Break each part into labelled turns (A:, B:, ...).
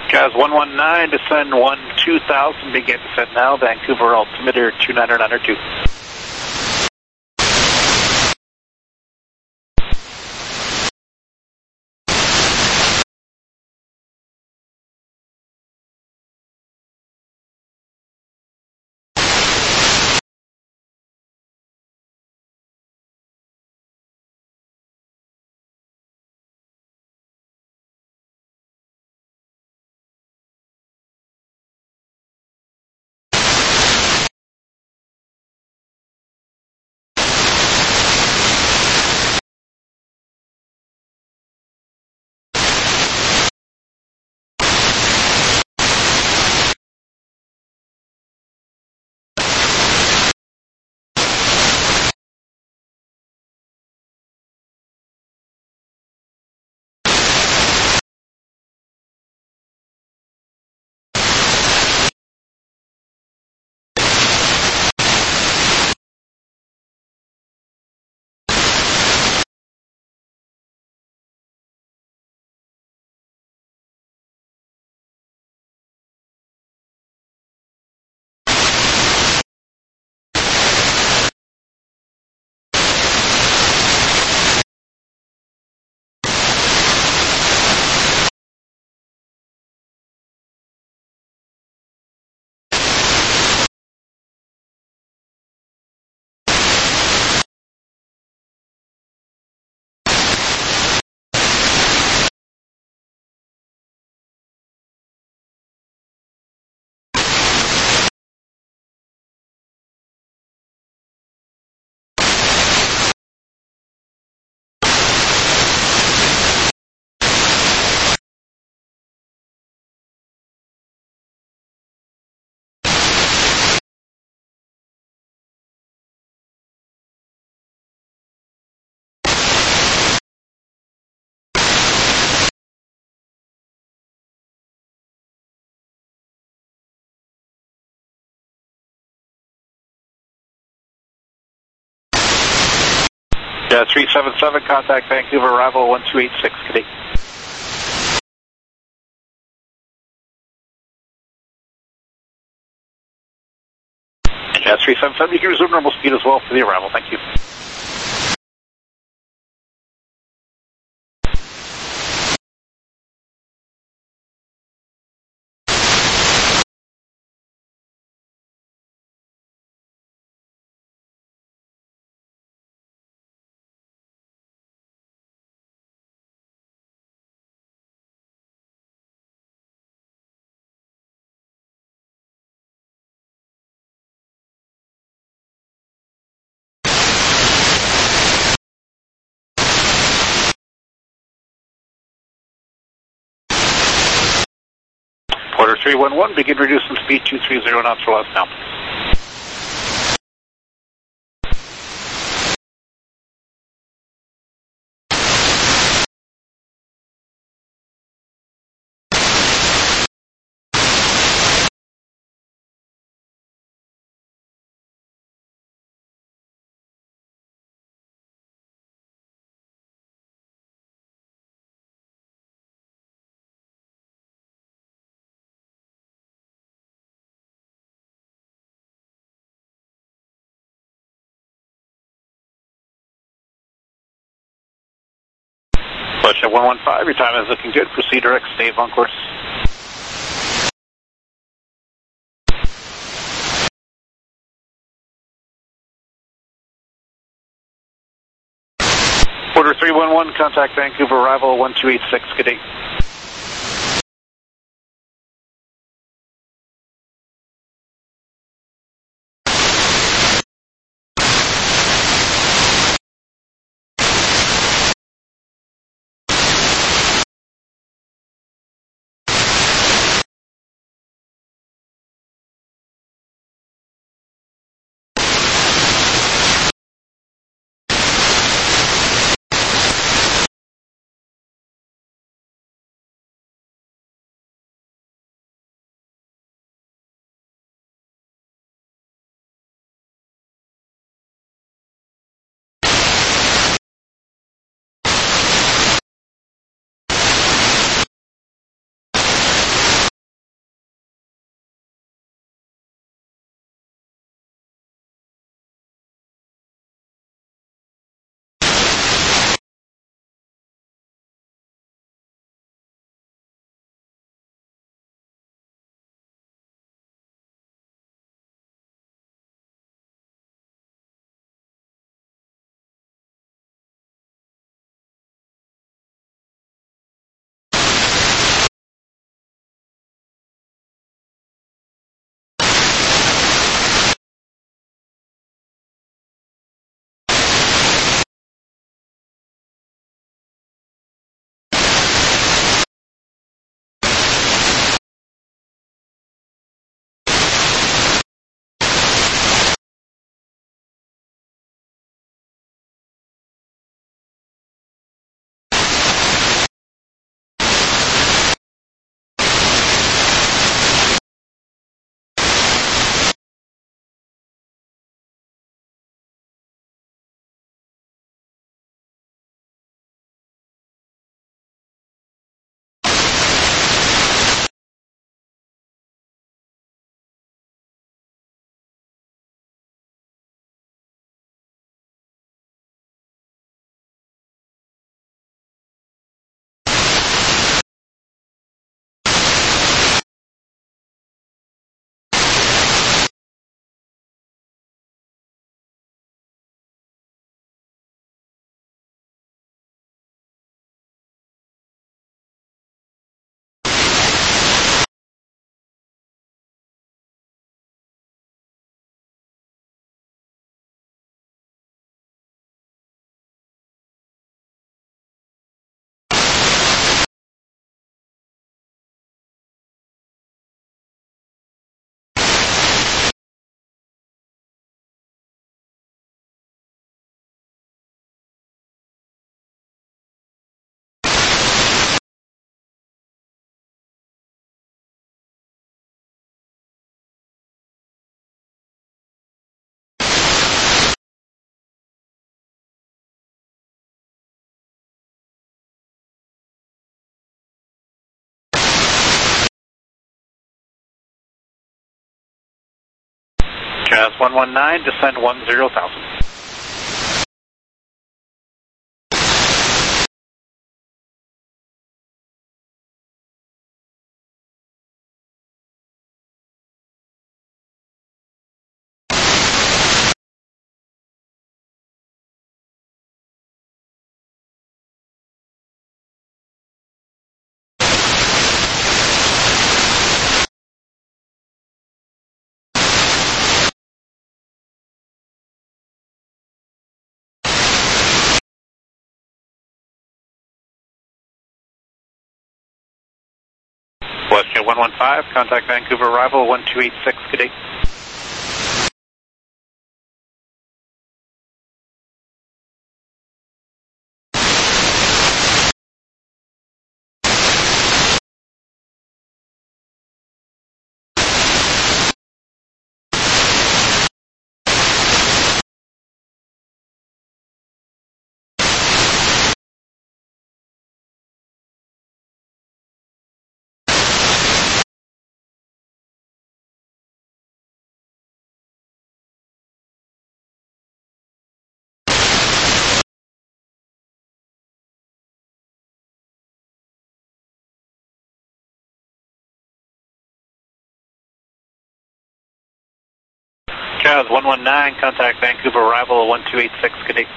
A: Guys, 119, descend 2000, begin descent now, Vancouver altimeter 29902. Yeah, 377, contact Vancouver, arrival 1286, Kitty. Yeah, 377, you can resume normal speed as well for the arrival, thank you. Porter 311, begin reducing speed 230 knots or less now. Flush at 115, your time is looking good, proceed direct, stay on course. Porter 311, contact Vancouver, arrival 1286, good day. Jazz 119, descend 10,000. WestJet 115, contact Vancouver arrival 1286, good day. Jazz 119, contact Vancouver arrival 1286, good day.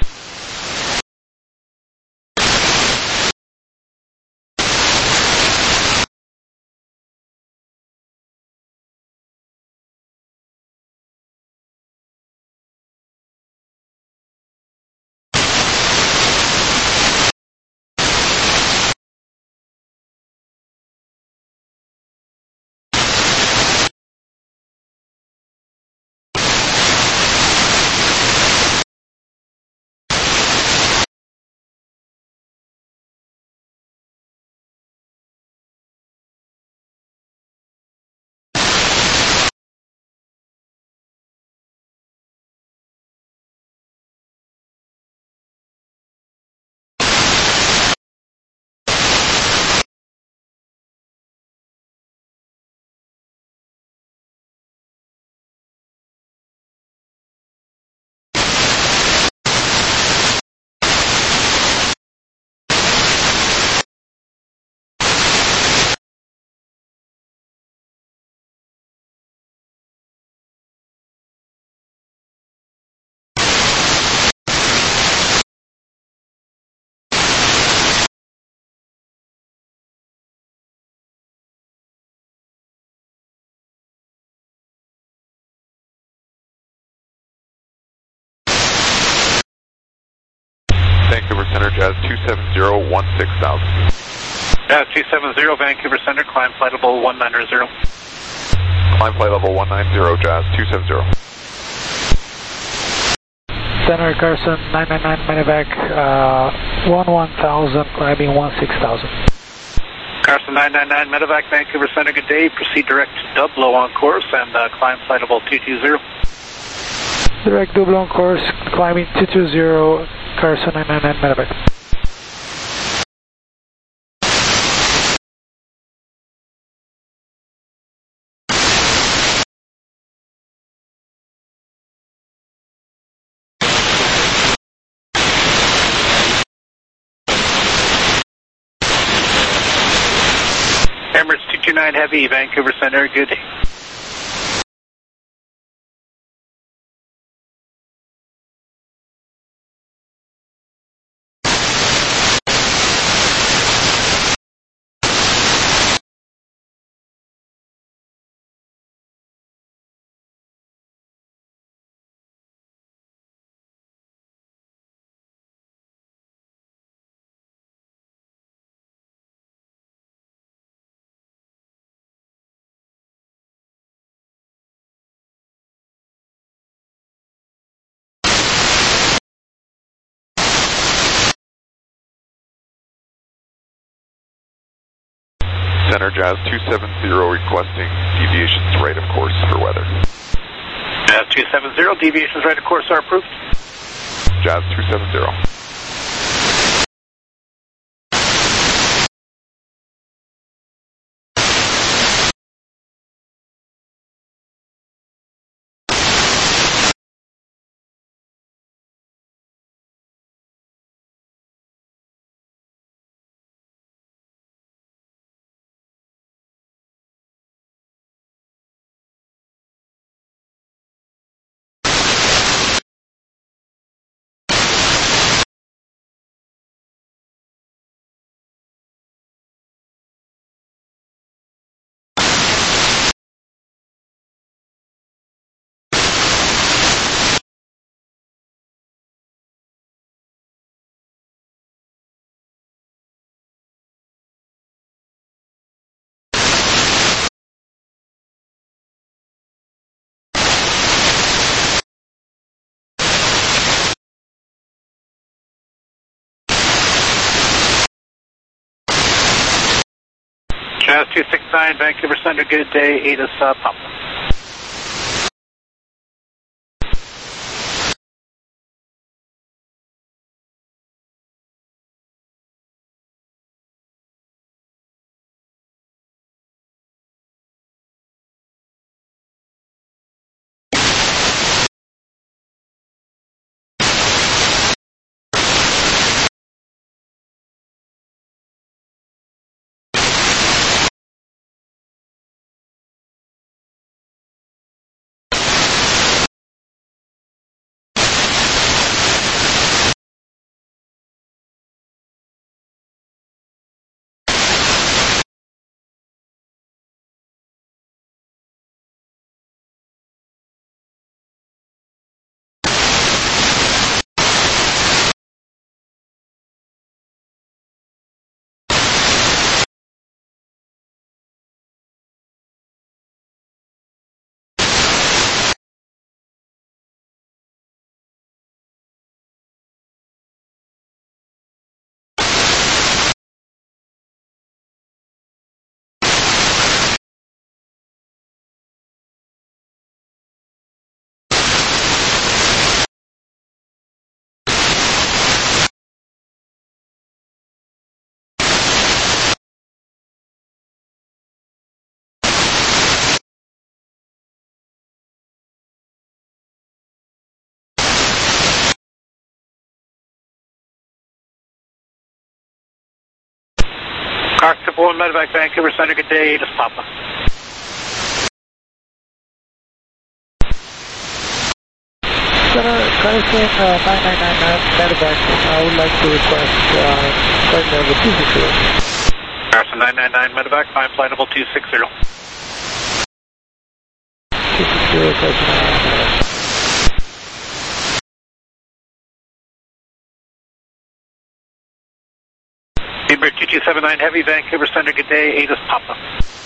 B: Vancouver Center, Jazz 270, 16,000.
A: Jazz 270, Vancouver Center, climb flight level 190.
B: Climb flight level 190, Jazz 270.
C: Center Carson 999 medevac 11,000, climbing 16,000.
A: Carson 999 medevac, Vancouver Center, good day. Proceed direct to Dublo on course and climb flight level 220.
C: Direct Dublo on course, climbing 220, Carson 999 medevac.
A: Emirates 229 Heavy, Vancouver Center, good day.
B: Center, Jazz 270, requesting deviations right of course for weather.
A: Jazz 270, deviations right of course are approved.
B: Jazz 270.
A: Jazz 269, Vancouver Center, good day, ATIS Papa. Car 1, Medevac, Vancouver Center, good day, ATIS Papa.
C: Center, Carson 9999, Medevac, I would like to request flight level 260.
A: Carson 999, Medevac, climb flight level 260.
C: 260, Carson 999.
A: Speedbird 2279 Heavy, Vancouver Center, good day, ATIS Papa.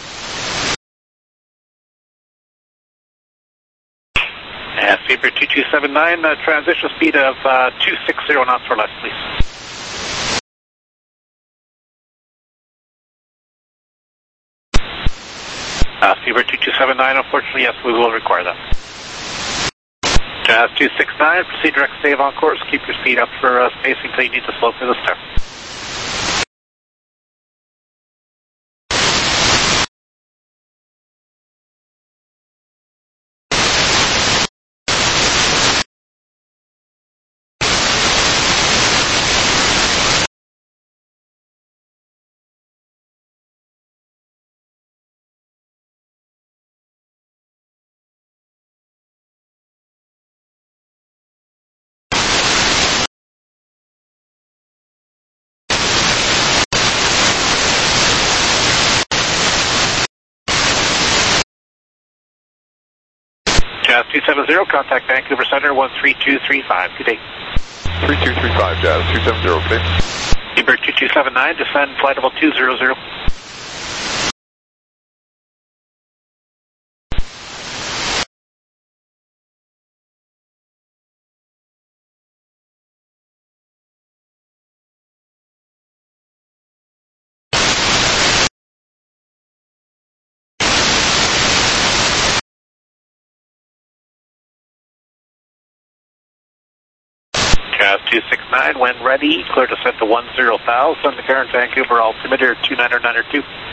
A: And Speedbird 2279, transition speed of 260 knots or less, please. Speedbird 2279, unfortunately, yes, we will require that. Jazz 269, proceed direct save on course, keep your speed up for spacing until you need to slow through the start. Jazz 270, contact Vancouver Center 13235. Good day.
B: 3235, Jazz 270, okay.
A: Speedbird 2279, descend flight level 200. Jazz 269, when ready, clear descent to 10,000, the current Vancouver altimeter 29902.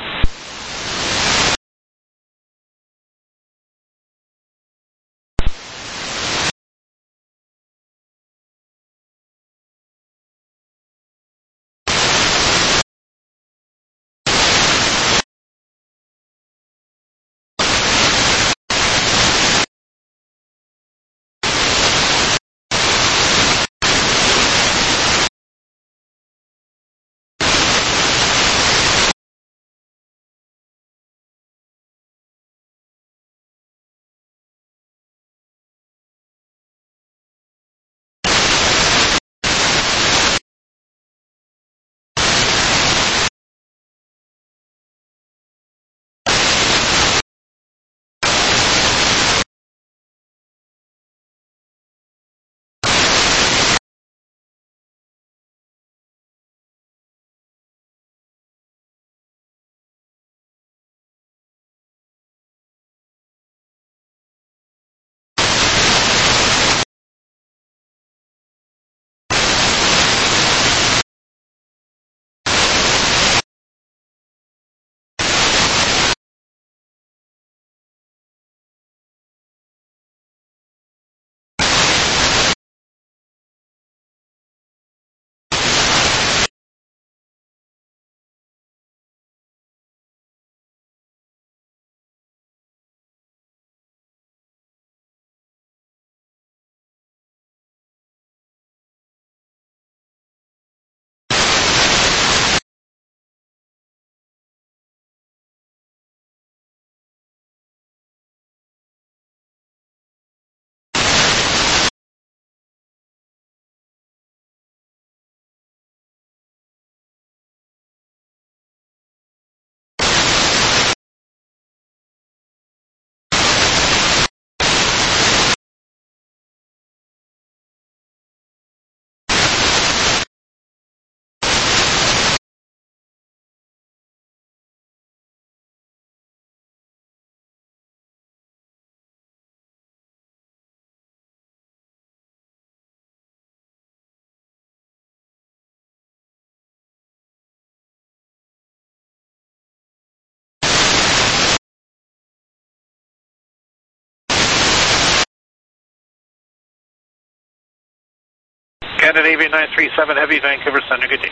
A: Scandinavian 937 Heavy, Vancouver Center, good day.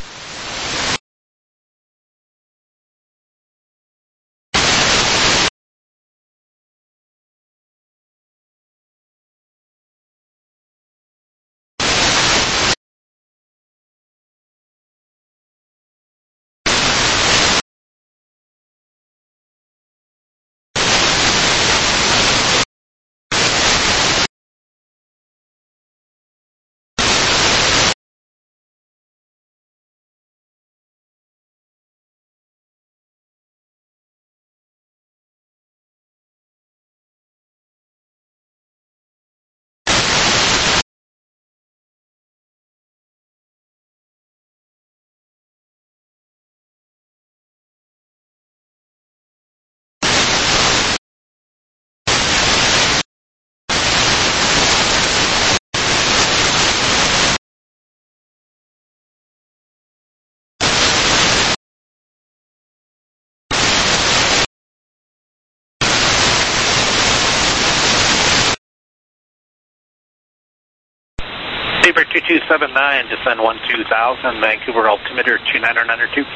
A: Sabre 2279, descend 12000, Vancouver altimeter 29902.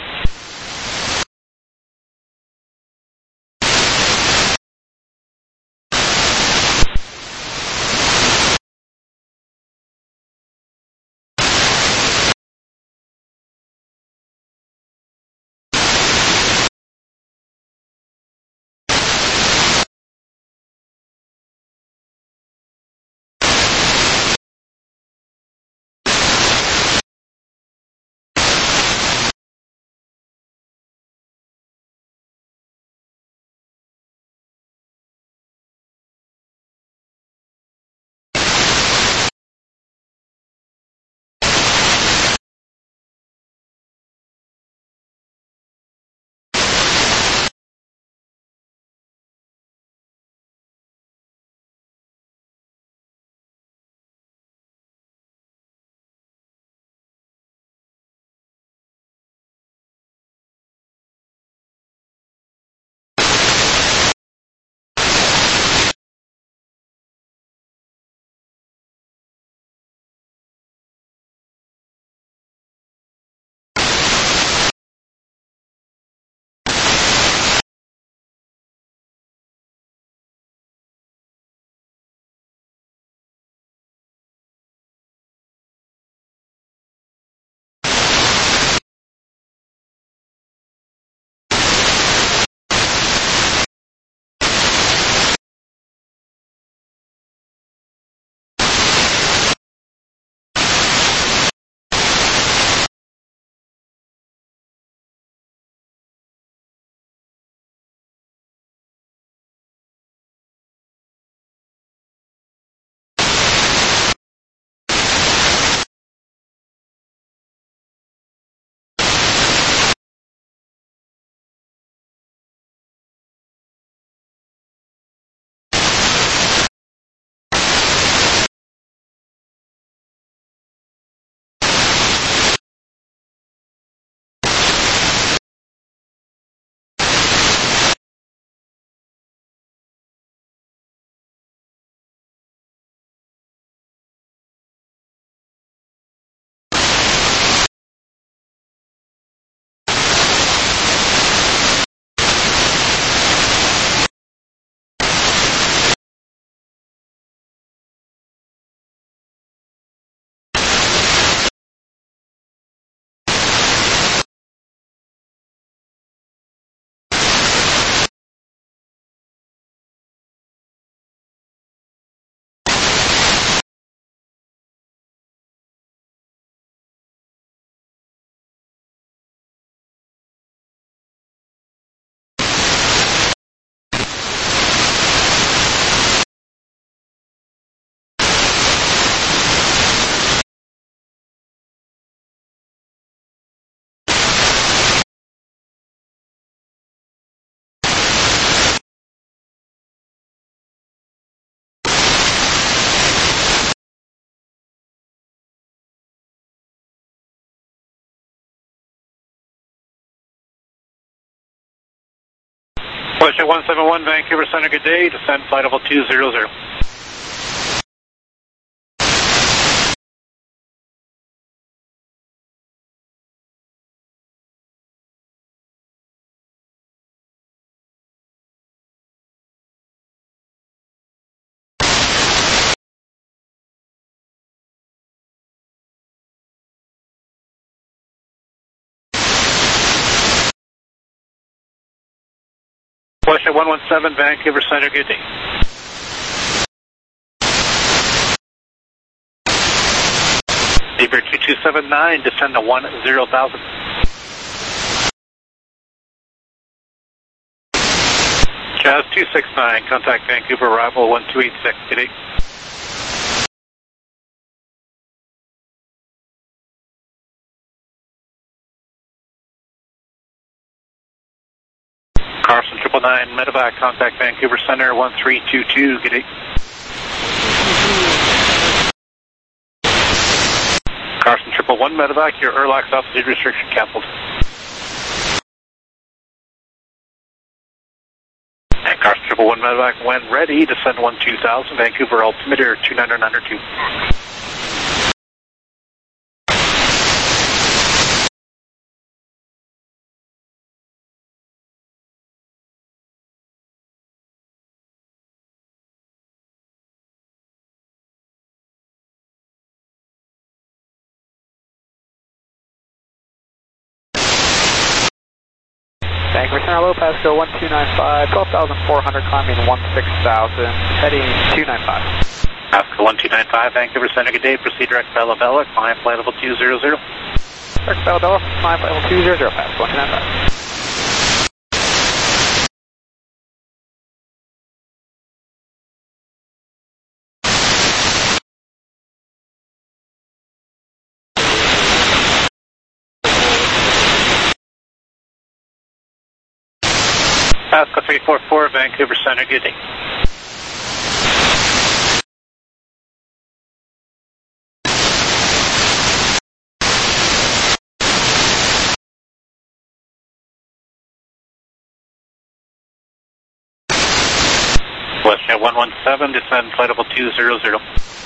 A: Question 171, Vancouver Center, good day. Descend flight level 200. Westjet 117, Vancouver Center, good day. Beaver 2279, descend to 10,000. Jazz 269, contact Vancouver, arrival 1286, good day. Carson 999, medevac, contact Vancouver Center 1322, good day. Carson 111, medevac, your Erlax altitude restriction canceled. And Carson 111, medevac, when ready, descend 12,000, Vancouver altimeter 2992.
D: Vancouver Center, low Pasco 1295, 12,400, climbing 16,000, heading 295.
A: Pasco 1295, Vancouver Center, good day, proceed direct Bella Bella, climb flight level 200.
D: Direct Bella Bella, climb flight level 200, Pasco 1295.
A: Pasco 344, Vancouver Center, good day. Westjet 117, descend flight level 200.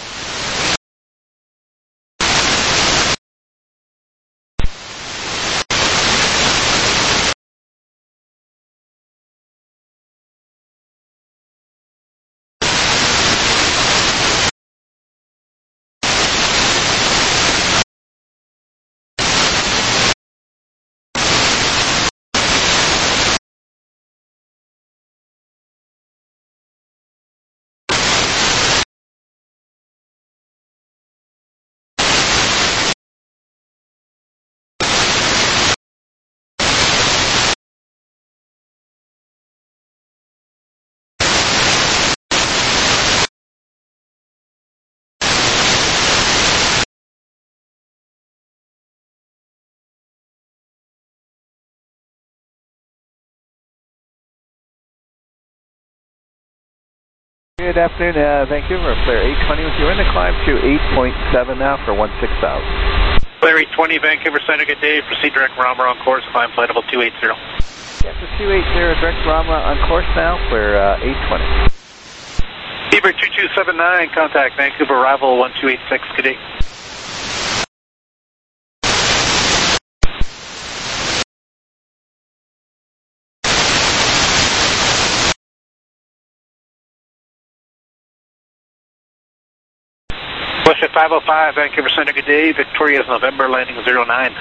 E: Good afternoon, Vancouver. Flare 820 with you. We're in the climb to 8.7 now for 16,000.
A: Flare 820, Vancouver Center, good day. Proceed direct Rama on course, climb flight level 280.
E: Yeah, so 280, direct Rama on course now for 820.
A: Beaver 2279, contact Vancouver, arrival 1286, good day. Westjet 505, Vancouver Center, good day. Victoria's November, landing 09.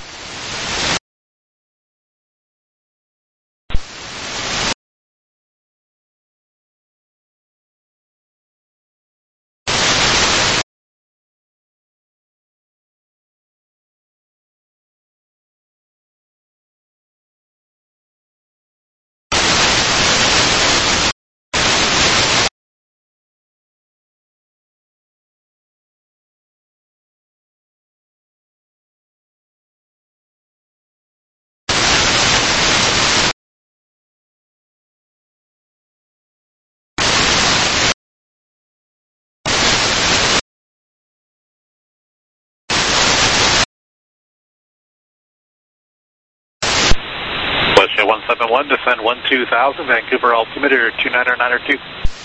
A: Westjet 171, descend 12,000, Vancouver altimeter 2992.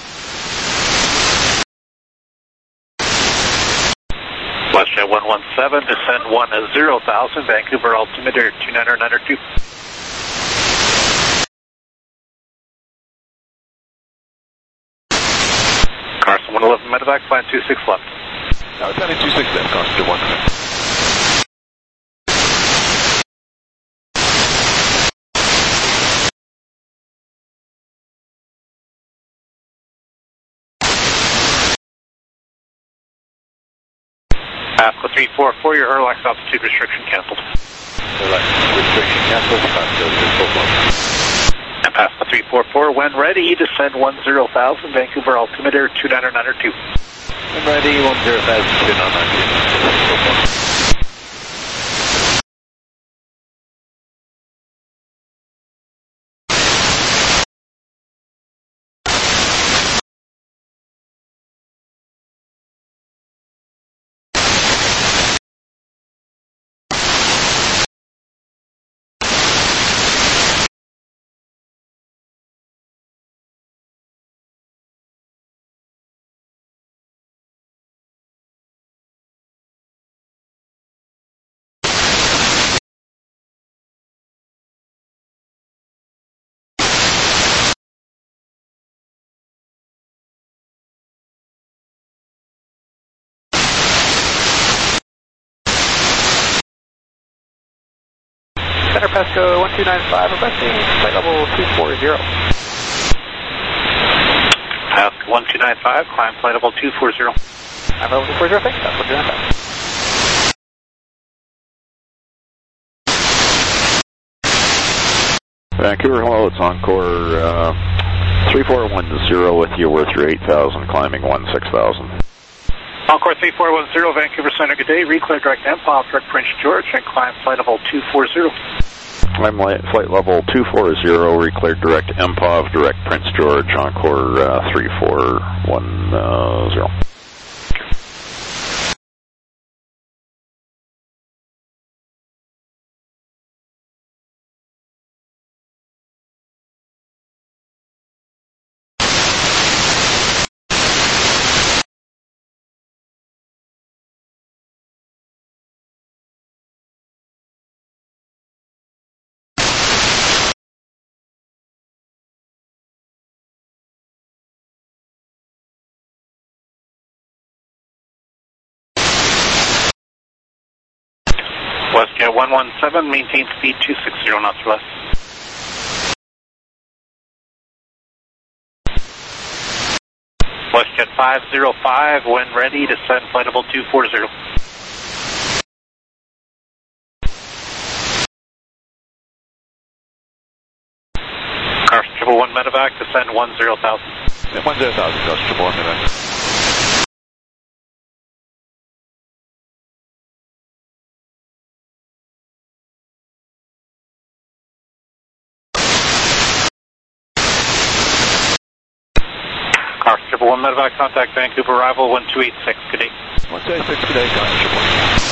A: Westjet 117, descend 10,000, Vancouver altimeter 2992. Carson 111, medevac, plan 26 left.
B: It's 926 then, Carson 1.
A: Pasco 344, your Erlax altitude restriction canceled.
E: Erlax restriction canceled, Pasco 344.
A: And Pasco 344, when ready, descend 10,000, Vancouver altimeter 29902.
E: When ready, 10,000, 29902.
D: Center Pasco 1295, requesting flight level 240.
A: Pasco 1295, climb flight level 240.
D: I'm level 240, thanks, Pasco 1295.
F: Vancouver, hello, it's Encore 3410 with you. We're through 8,000, climbing 16,000.
A: Encore 3410, Vancouver Center, good day. Reclear direct MPOV, direct Prince George, and climb flight level 240.
F: I'm flight level 240, recleared direct MPOV, direct Prince George, Encore 3410.
A: WestJet 117, maintain speed 260 knots or less. WestJet 505, when ready, descend flight level 240. Carson 111 medevac, descend 10,000.
E: 10,000, Carson 111 medevac.
A: Car 1 medevac, contact Vancouver arrival 1286, good day.
E: 1286, good day, Car 1.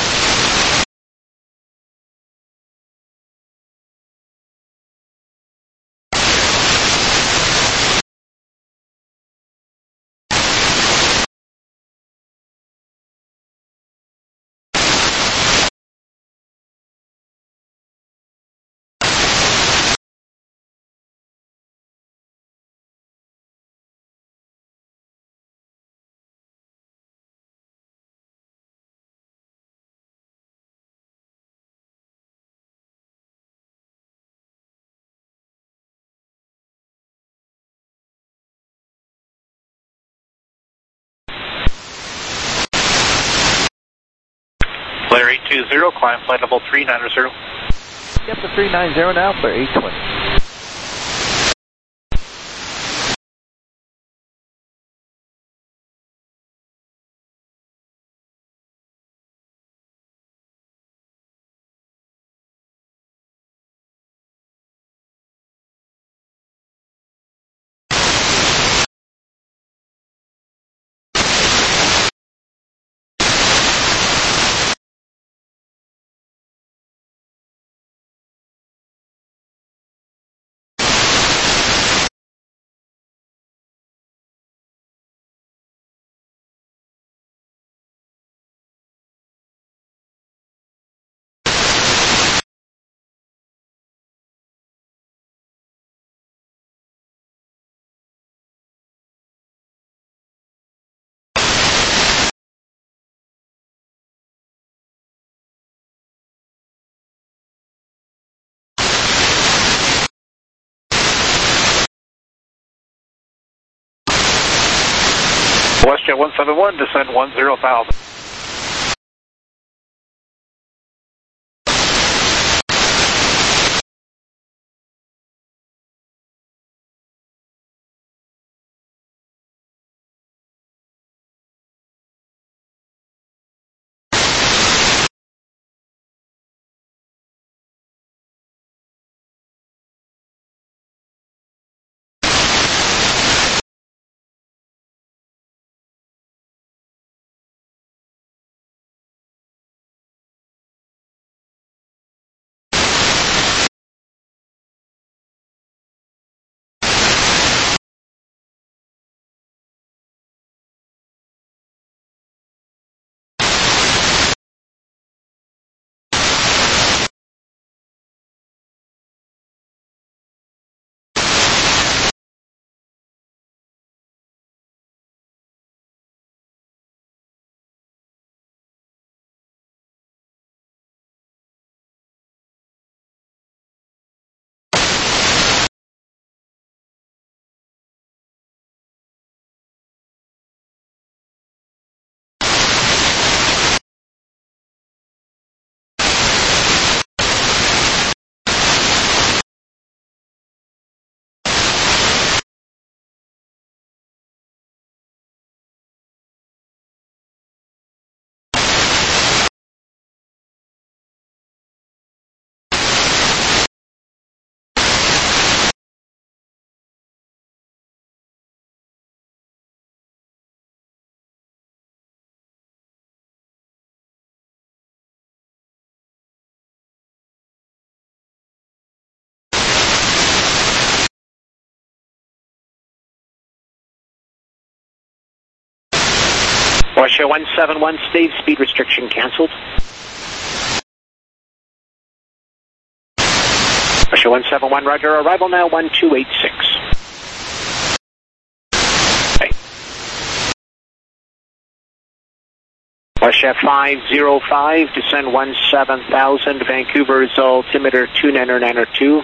A: Flare 820, climb flight level 390.
E: Yep, the 390 now, Flare 820.
A: WestJet 171, descend 10,000.
G: Russia 171, stage speed restriction canceled. Russia 171, roger, arrival now 1286. Okay. Russia 505, descend 17,000, Vancouver is altimeter 2992.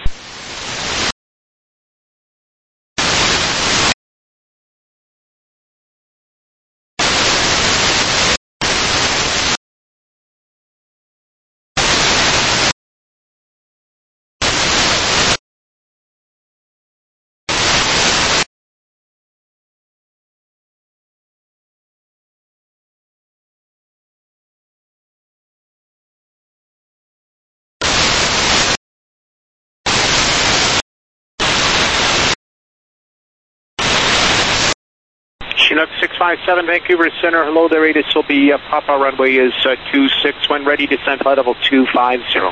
G: Chinook 657, Vancouver Center. Hello there, this will be Papa runway is 26. When ready, descend flight level 250.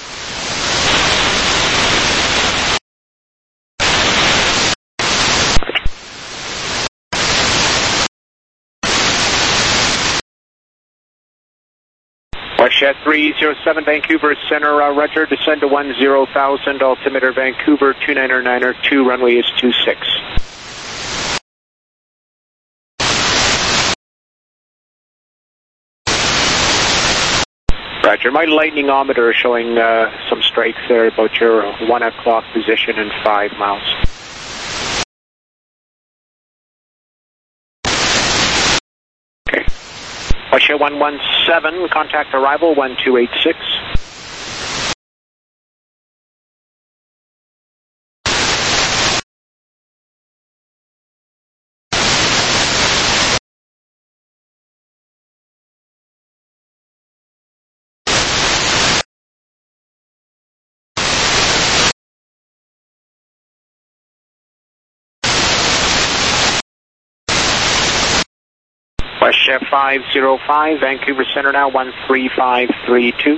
G: Russia 307, Vancouver Center. Roger, descend to 10,000. Altimeter Vancouver 2992. Runway is 26. Roger, my lightningometer is showing some strikes there about your 1 o'clock position in 5 miles. Okay. Russia 117, contact arrival 1286. Russia 505, Vancouver Center now 13532.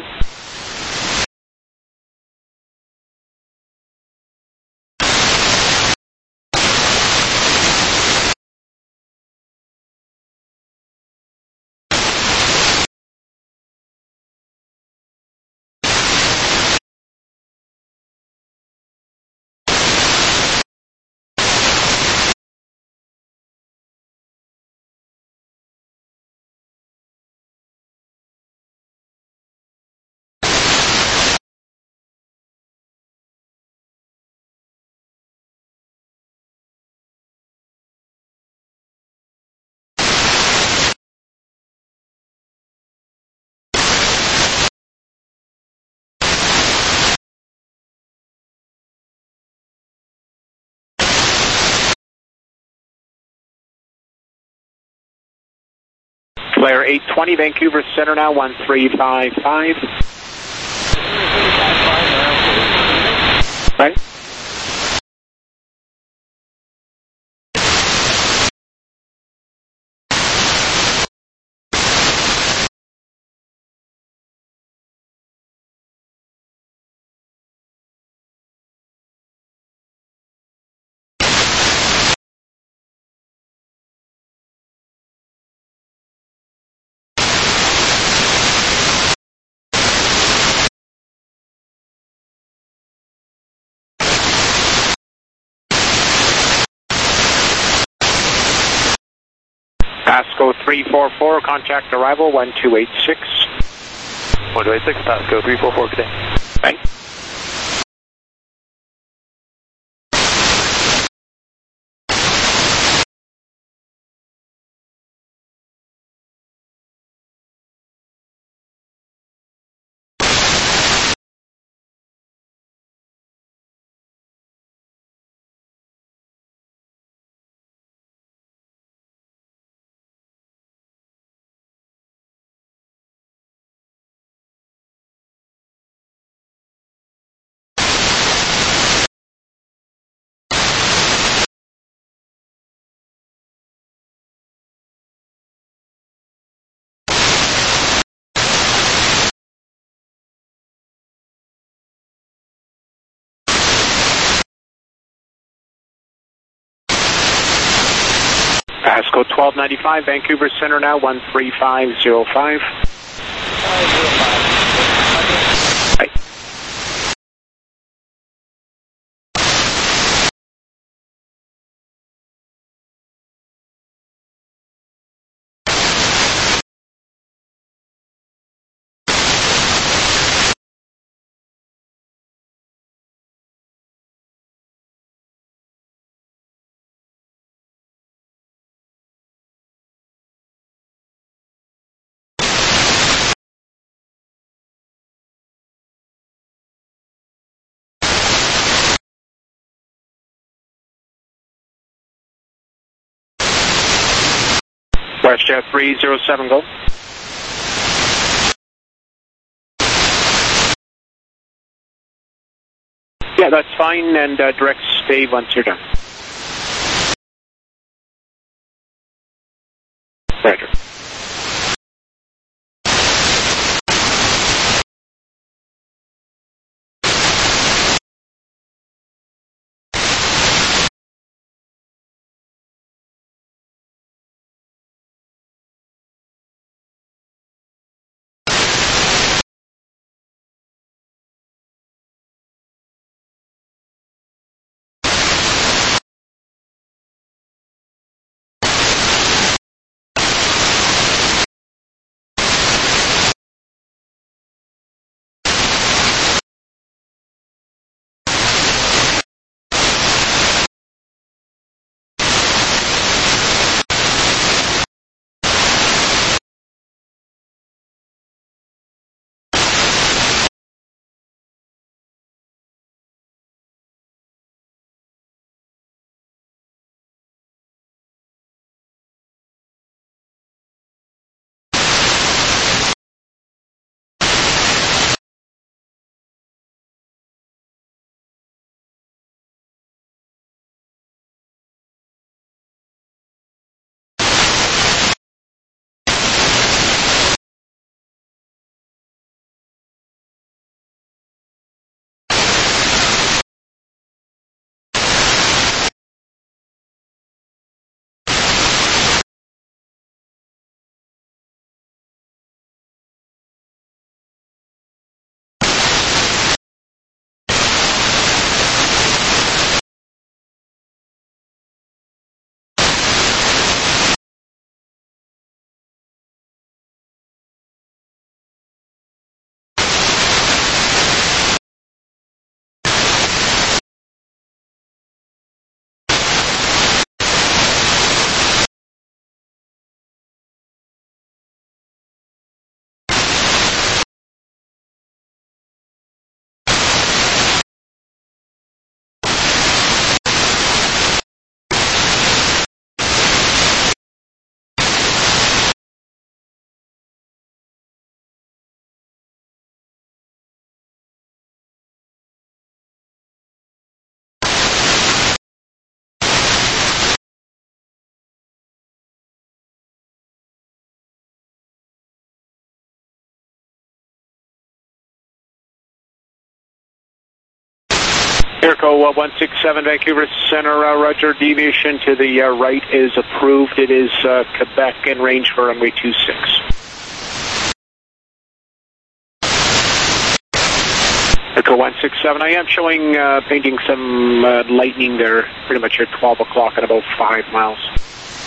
G: Flare 820, Vancouver Center now 1355. Right. Pasco 344, contact arrival 1286.
E: 1286, Pasco 344, good day.
G: Right. Passcode 1295, Vancouver Center now, 13505.
D: 505.
G: Bye. WestJet 307, go. Yeah, that's fine, and direct stay once you're done. Roger. Airco 167, Vancouver Center, roger. Deviation to the right is approved. It is Quebec in range for runway 26. Airco 167, I am showing painting some lightning there pretty much at 12 o'clock at about 5 miles.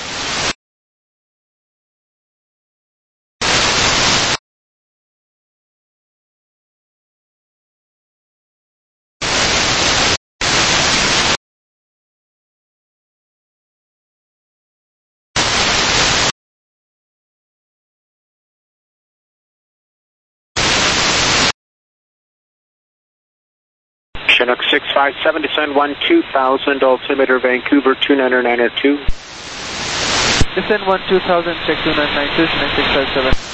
G: Chinook 657, descend 12000, altimeter Vancouver 29902.
D: Descend 12000, check 2992, 9657.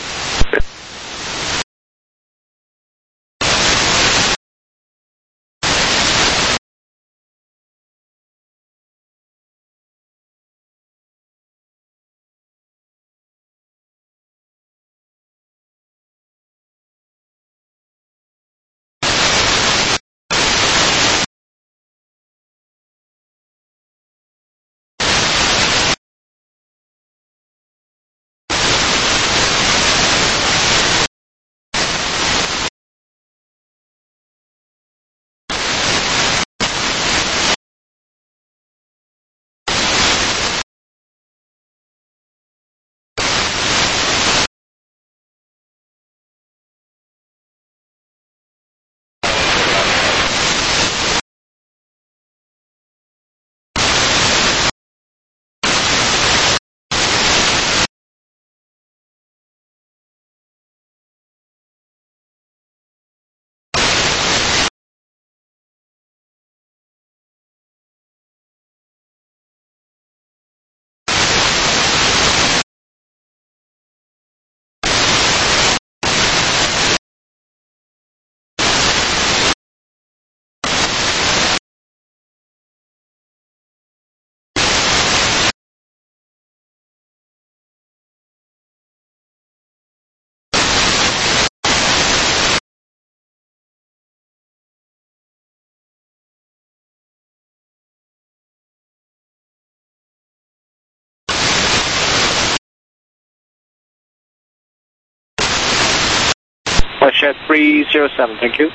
G: WestJet 307, thank you.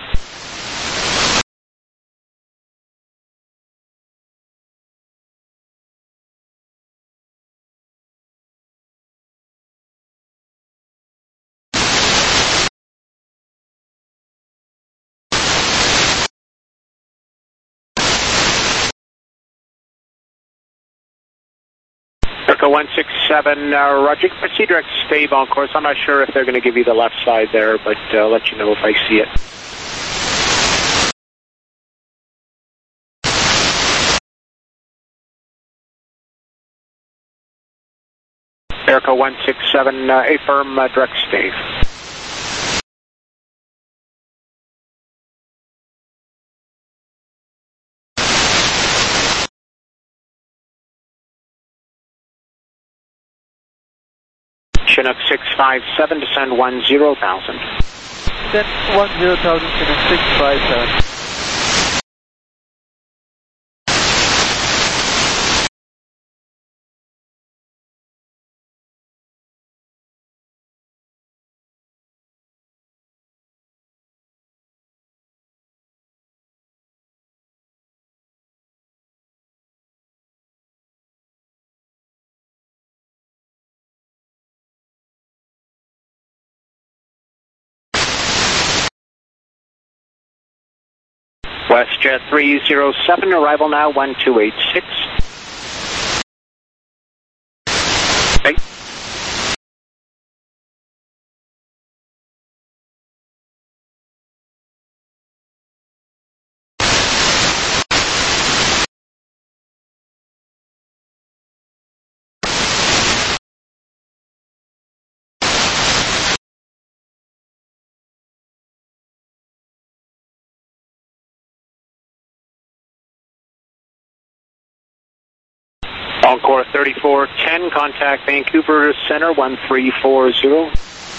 G: Echo 167, Roger. Proceed direct stave on course. I'm not sure if they're going to give you the left side there, but I'll let you know if I see it. Echo 167, affirm direct stave. Chinook 657, descend 10,000.
E: Descend 10,000, Chinook 657.
G: WestJet 307, arrival now 1286. Okay. Encore 3410, contact Vancouver Center 1340.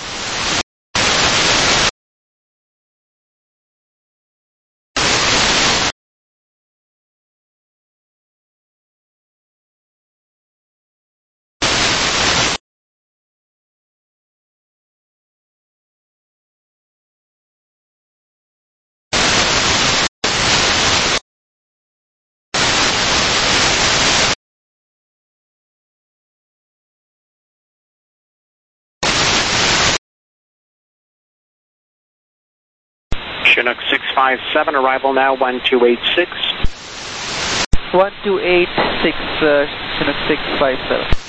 G: Chinook 657, arrival now 1286.
E: 1286, Chinook 657.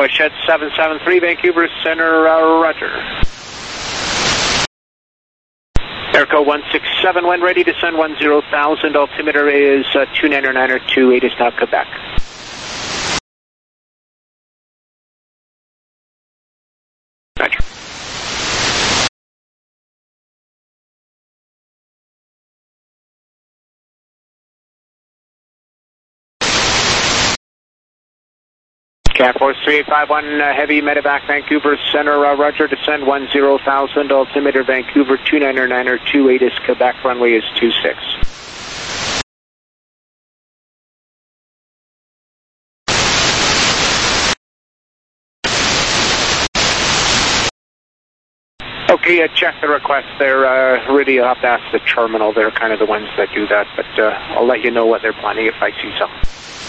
G: Westshed 773, Vancouver Center, roger. Airco 167, when ready to send 10,000. Altimeter is 29928 is now Quebec. Roger. Cat Force 3851, heavy medevac Vancouver Center, roger, descend 10,000, altimeter Vancouver 29928 is Quebec, runway is 26. Okay, check the request there. Really, you'll have to ask the terminal. They're kind of the ones that do that, but I'll let you know what they're planning if I see something.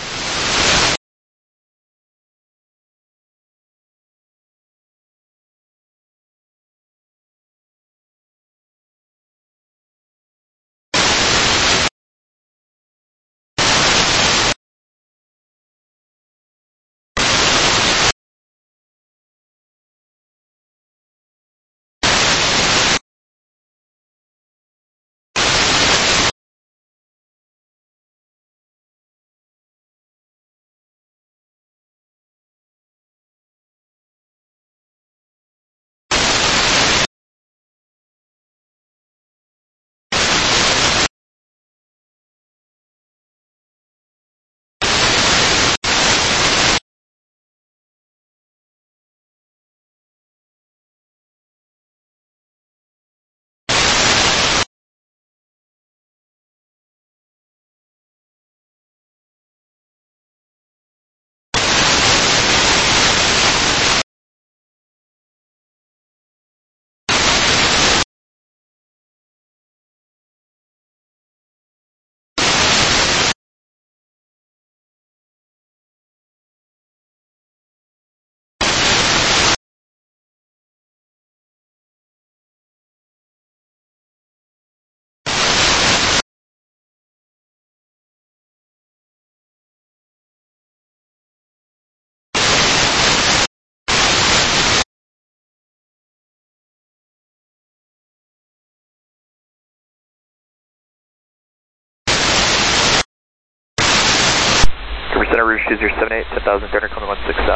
E: Center, Rouge 2078, 10,300, coming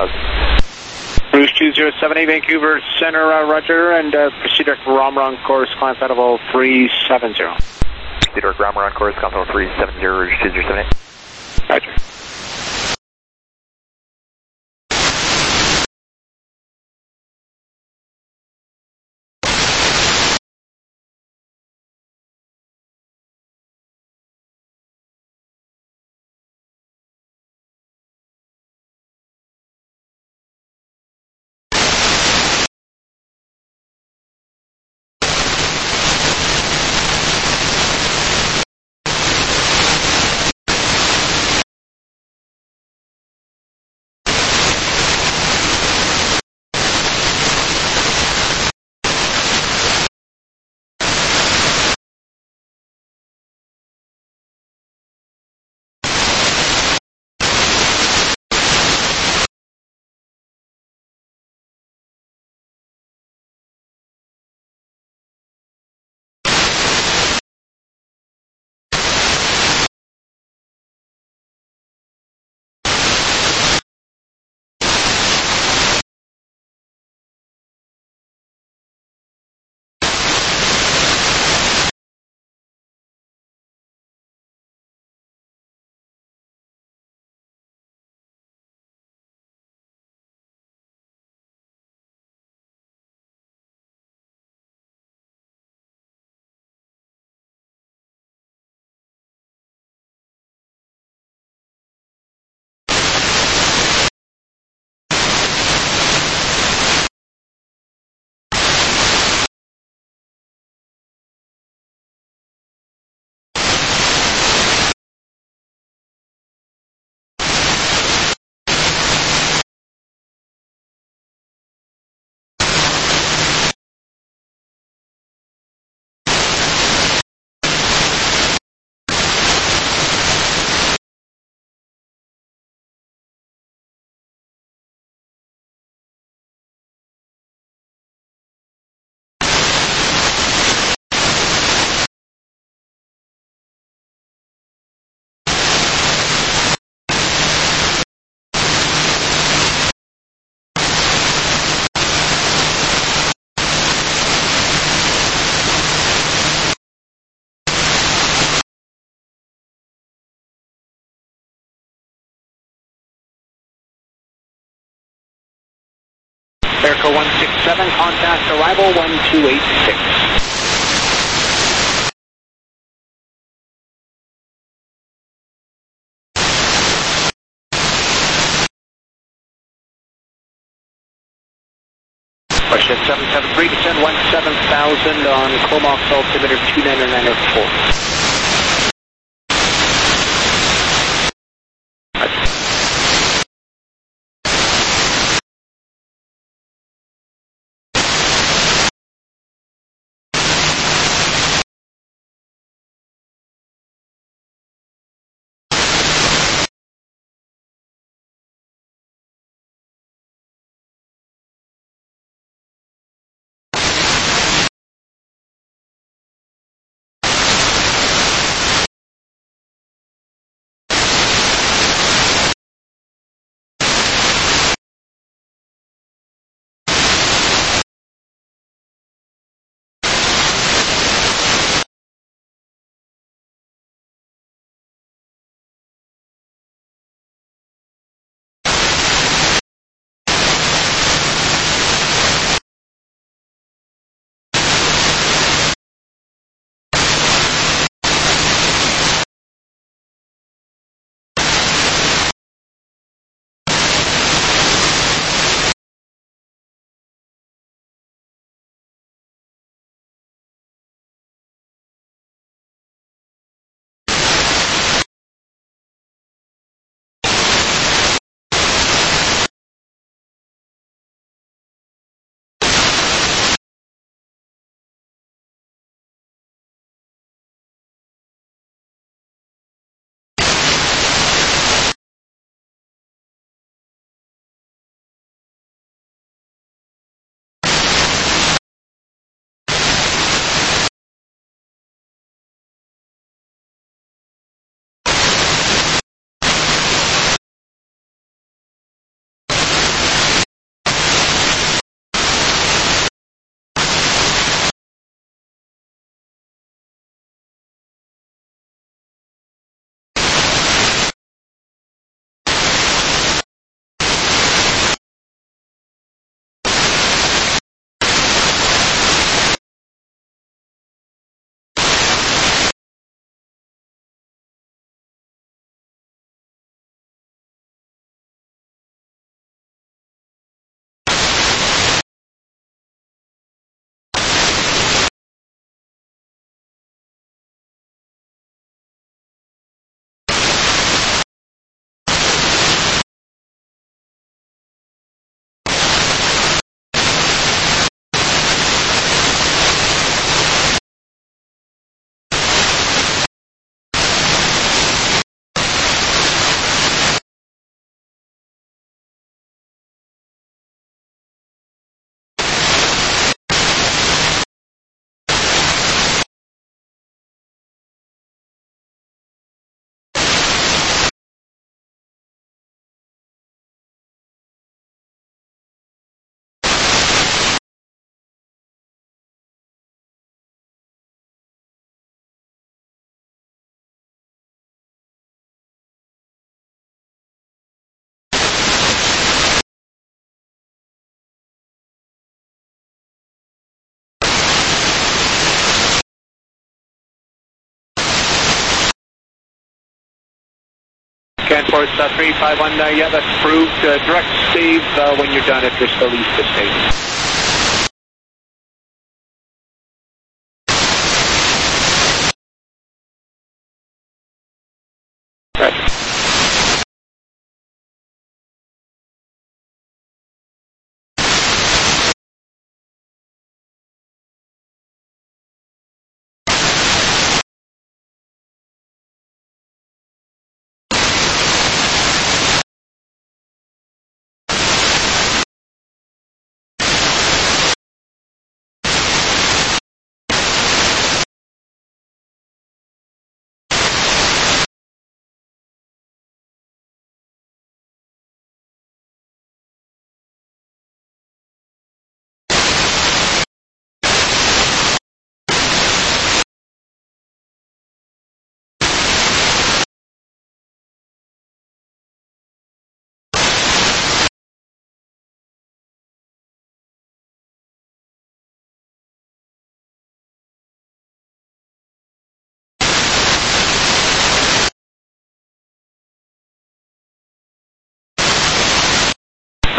E: 16,000.
G: Rouge 2078, Vancouver Center, roger, and proceed direct Romron course, climb level 370.
E: Proceed direct Romron course, climb level 370, Rouge 2078.
G: Roger. Airco 167, contact arrival 1286. Question 773, descend 17,000 on Comox altimeter 29904. Canforce 351, yeah, that's approved. Direct save when you're done at Bristol East Estate.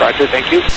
A: Roger, thank you.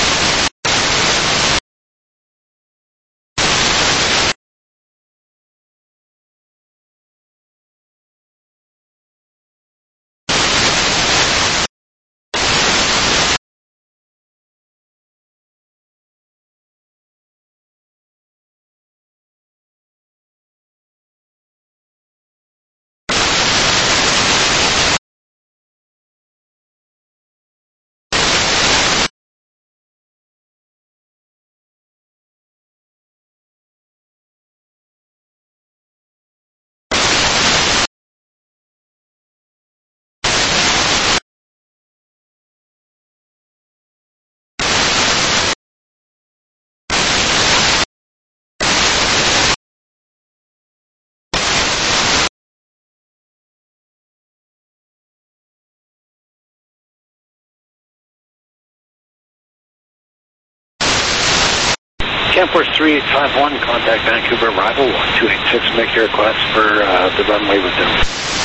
A: Camforce 3851, contact Vancouver arrival 1286, make your request for the runway with them.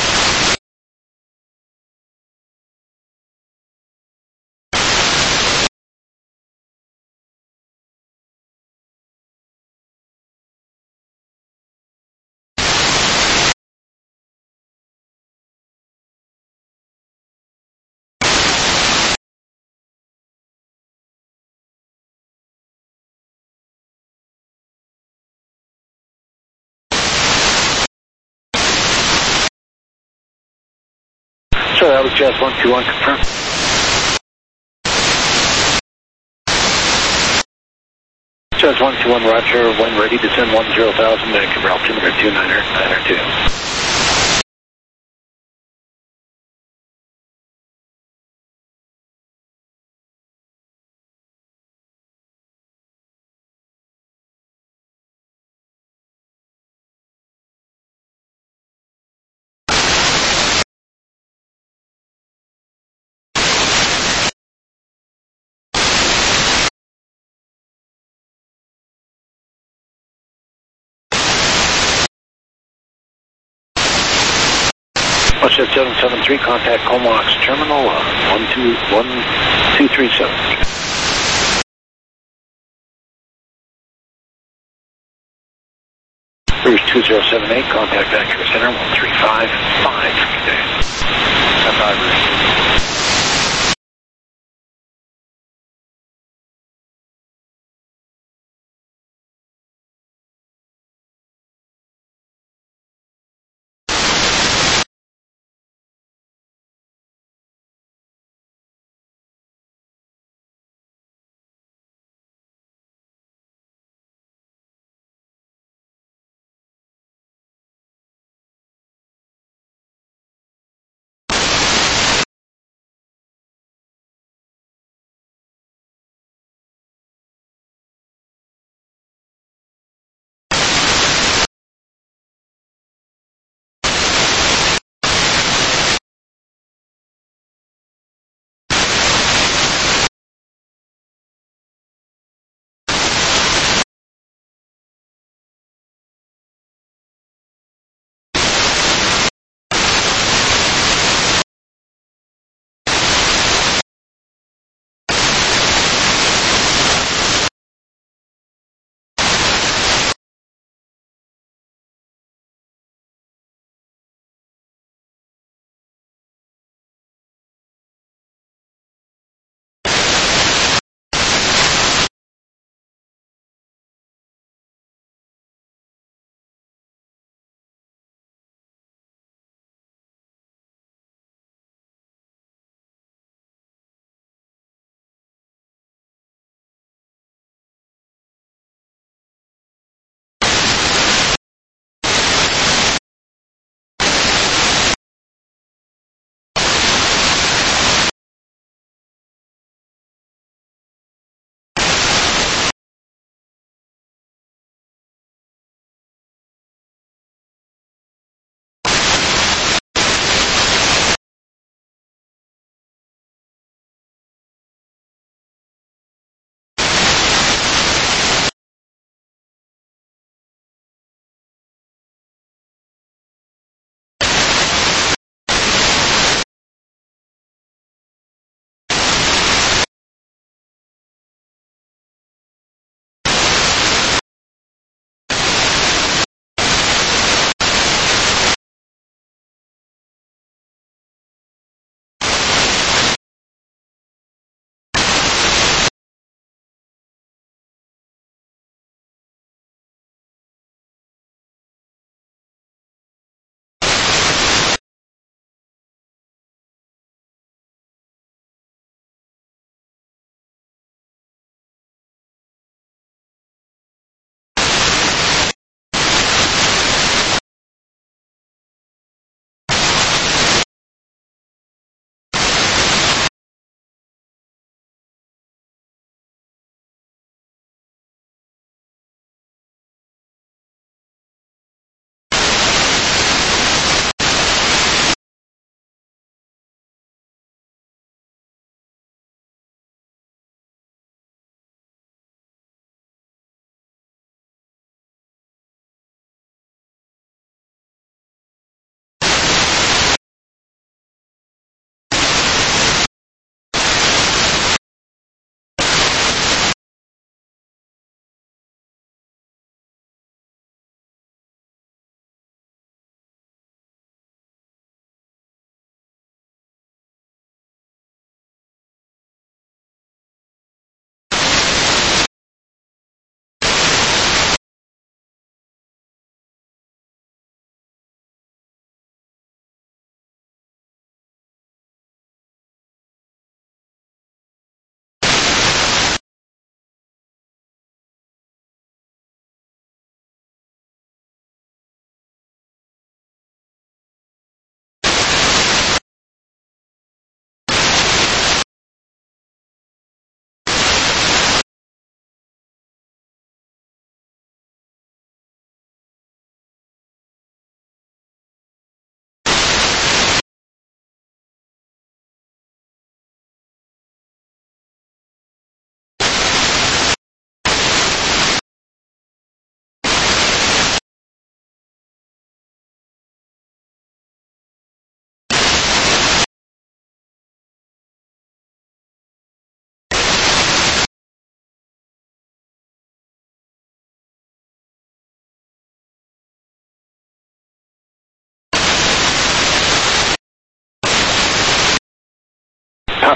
A: Sure, that was Jazz 121, confirm. Jazz 121, Roger, when ready, descend 10,000, Vancouver altimeter 29992. Watchhead 773, contact Comox Terminal 1237. Cruise 2078, contact Vancouver Center 1355. Good day.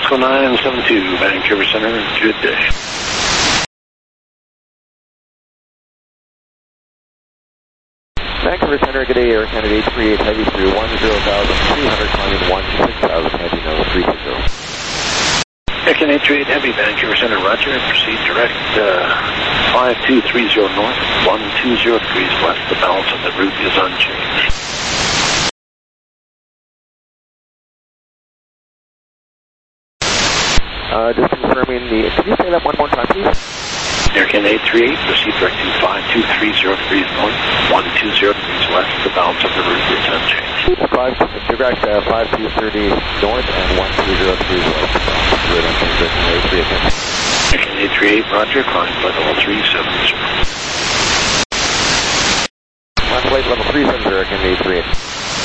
A: Moscow 972, Vancouver Center, good day.
E: Vancouver Center, good day, Air Canada 838 heavy through 10,300, climbing 16,000, heading level 360.
A: Air Canada 838 heavy, Vancouver Center, roger, proceed direct 5230 north, 120 degrees west, the balance of the route is unchanged.
E: Just confirming can you say that one more time, please?
A: Air Canada 838, proceed direct to 5230 degrees north, 120 degrees west, the balance of the route is unchanged.
E: Direct 5230 north and 120 degrees west. Route unchanged, Air Canada 838.
A: Air Canada 838, roger, climb flight level 370.
E: Climb flight level 370, Air Canada 838.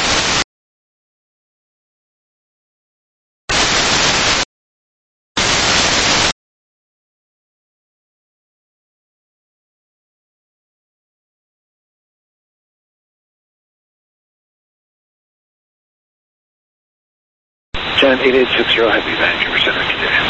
A: Channel 8860 heavy, Vancouver Center today.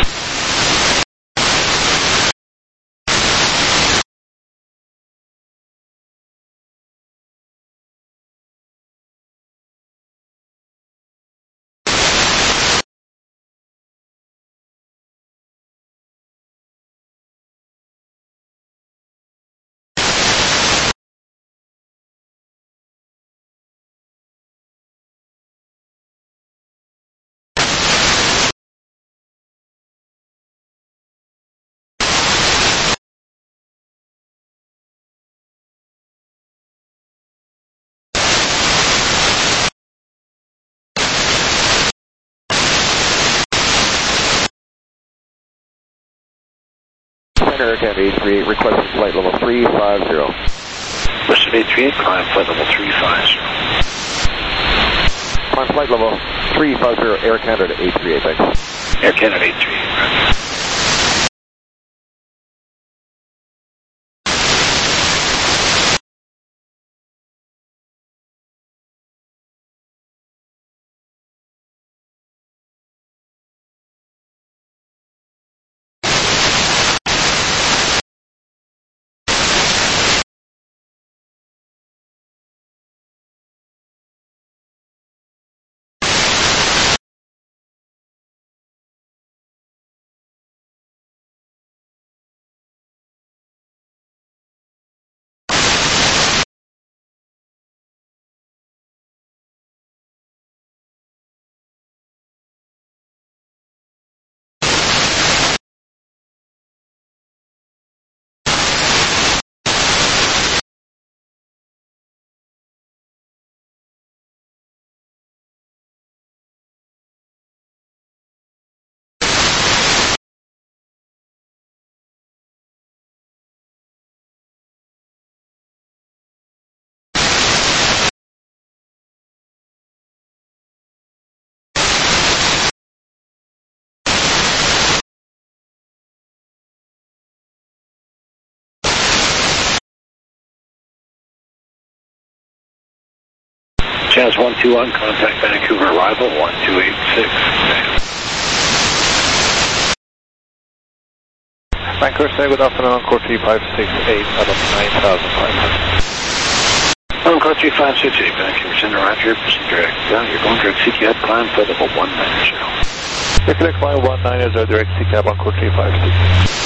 E: Center, Air Canada 838, requesting flight level 350.
A: Western 838, climb flight level 350.
E: Climb flight level 350, Air Canada 838, thanks.
A: Air Canada 838, roger. Channel 121, contact Vancouver arrival 1286.
H: Vancouver, say good afternoon, Encore 3568 out of 9,500.
A: Encore 3568, Vancouver Center, roger, proceed direct. You're going direct CCAB, climb flight level 190.
H: Direct climb 190, direct CCAB, Encore 3568.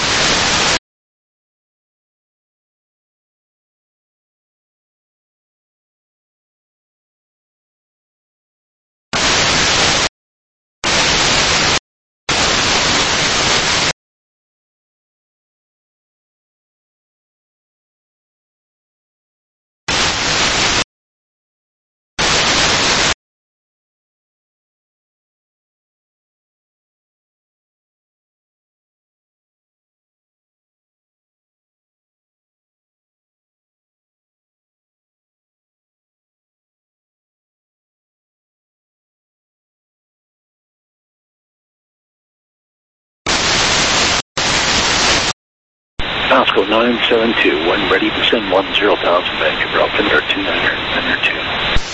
A: Moscow 972, when ready to send 10,000 Vancouver, altimeter 29er, 2.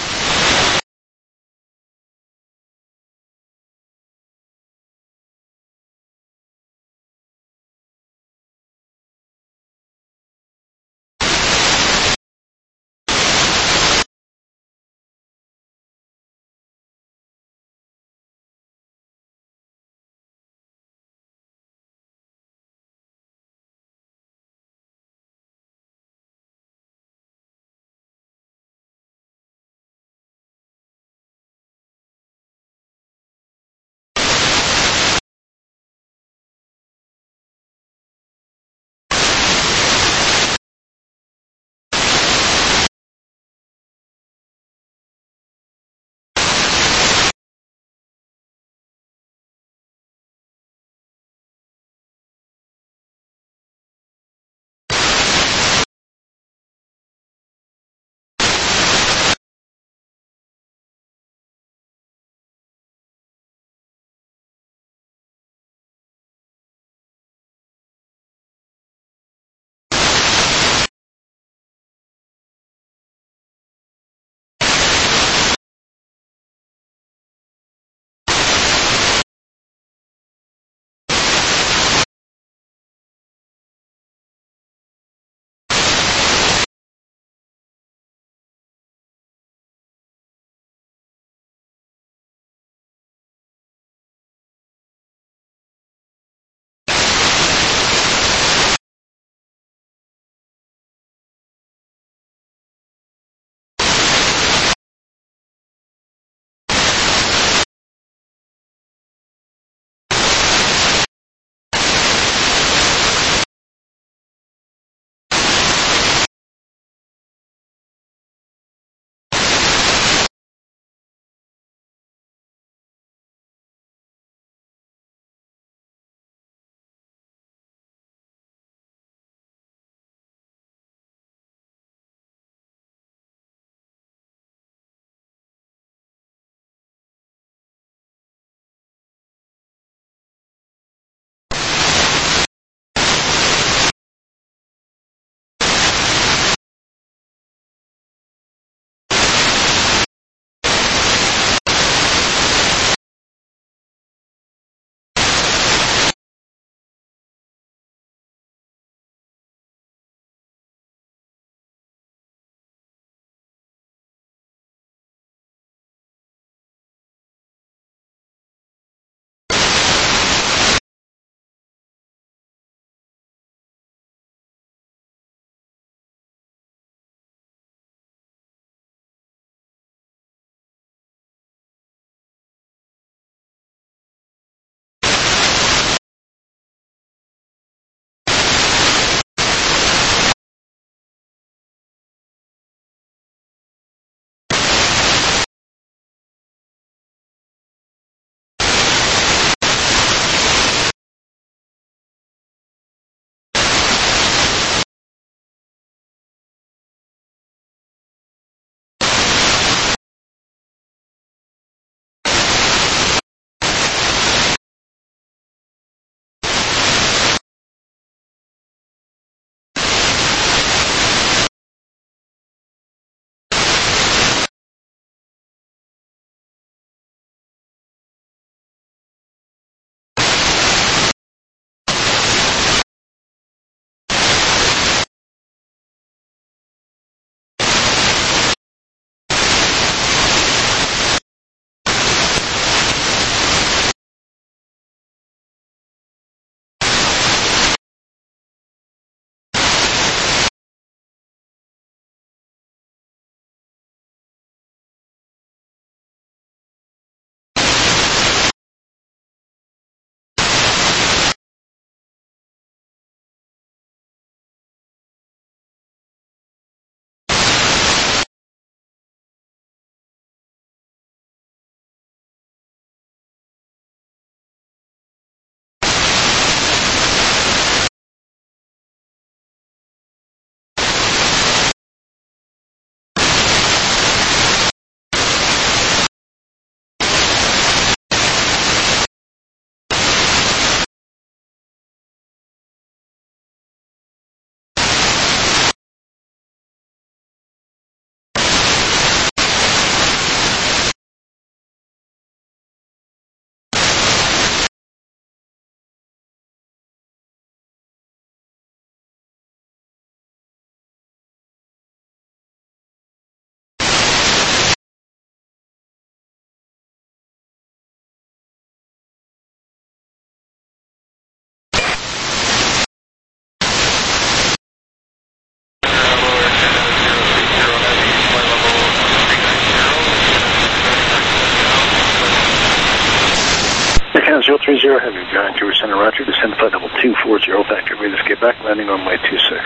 A: Aircan 030 Heavy, Vancouver Center, Roger. Descend flight level 240, Vancouver, ready to skate back, landing on runway 26.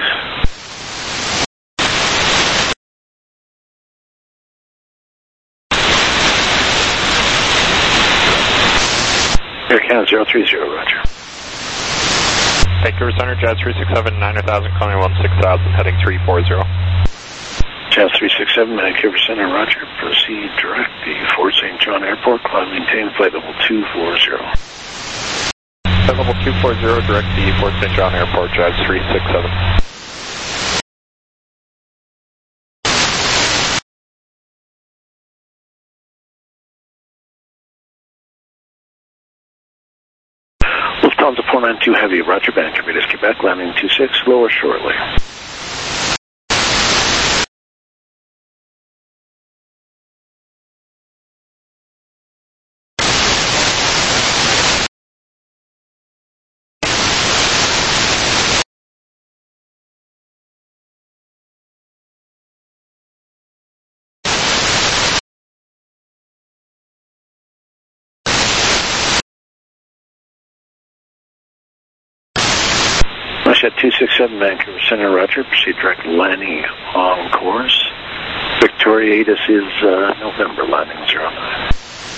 A: Aircan 030, Roger.
B: Vancouver Center, Jazz 367, 9,000, climbing 16,000, heading 340.
A: Jazz 367, Vancouver Center, Roger. Proceed direct the Fort St. John Airport, climb maintain flight level 240.
B: Flight level 240, direct the Fort St. John Airport, Jazz 367.
A: Lufthansa 492 Heavy, Roger, Vancouver, ready to skate back, landing 26, lower shortly. Russia 267, Vancouver Center, Roger. Proceed direct landing on course. Victoria ATIS is November landing 09.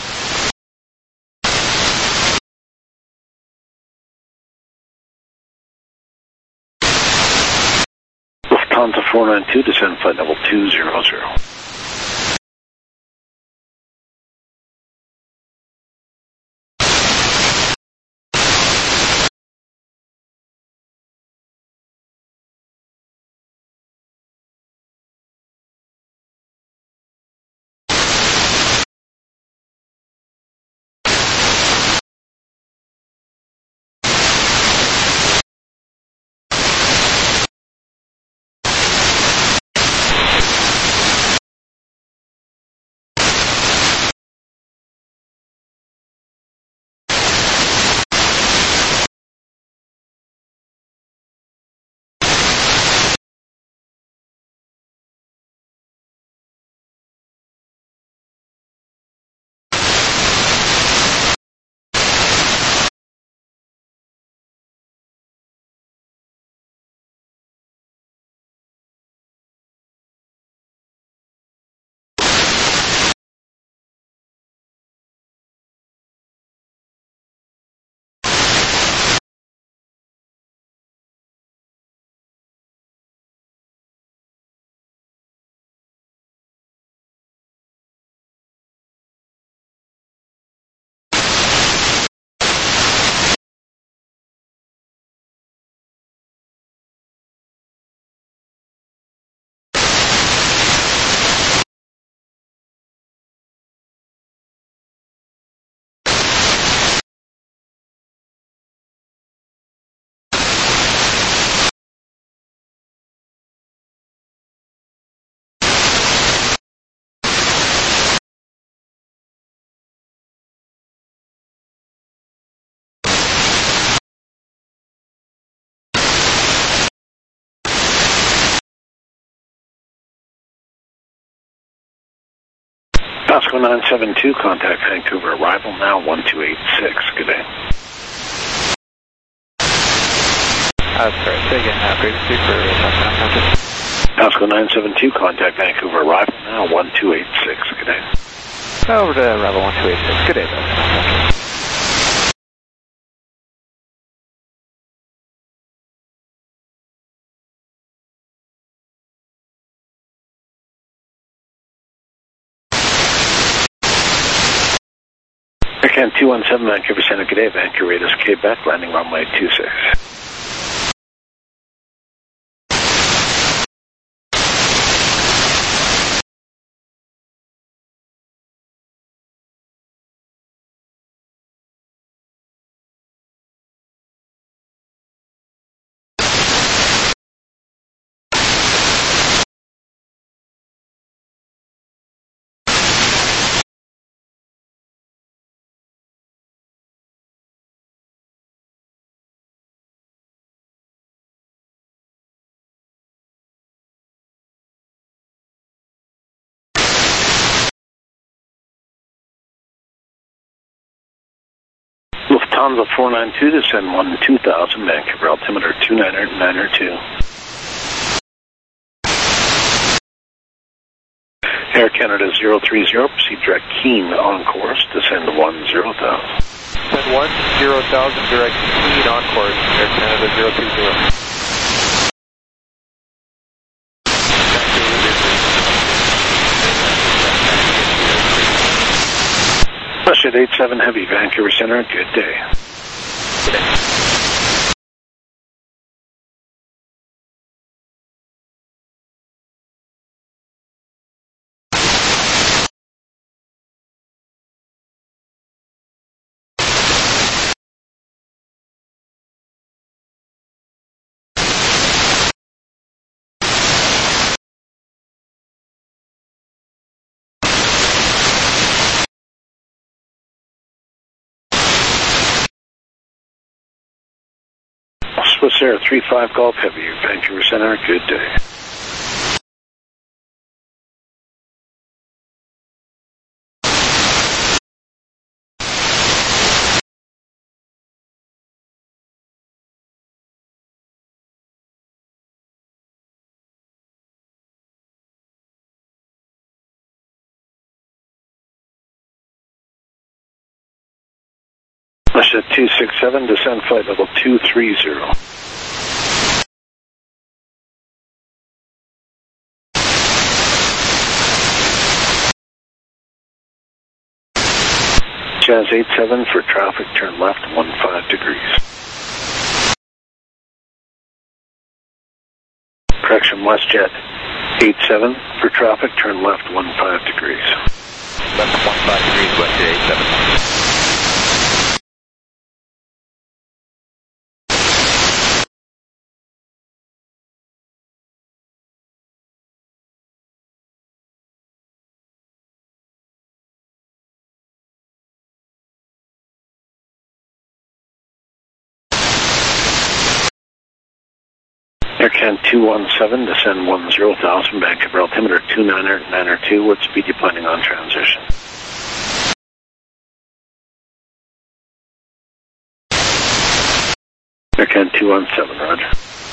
A: Lufthansa 492, descend flight level 200. Pasco 972, contact Vancouver, arrival now 1286, good day.
D: That's correct, say again, frequency for
A: Pasco 972, contact Vancouver, arrival now 1286, good day.
D: over to arrival 1286, good day, though.
A: Aircan 217, Vancouver Center, good day, Vancouver, ready to skate back, landing runway 26. Lufthansa 492, descend 2000, Vancouver, altimeter 29902. Air Canada 030, proceed direct Keene on course, descend 10,000.
B: Descend 10,000, direct Keene on course, Air Canada 030.
A: Russia 87 Heavy, Vancouver Center, good day.
B: Good day.
A: Swiss Air 35 Golf Heavy, Vancouver Center, good day. Russia 267, descend flight level 230. Jazz 87 for traffic, turn left 15 degrees. Correction, WestJet 87 for traffic, turn left 15 degrees.
E: Left 15 degrees, WestJet 87.
A: AirCan 217, descend 10,000, Vancouver, altimeter 29902. What speed you planning on transition? AirCan 217, roger.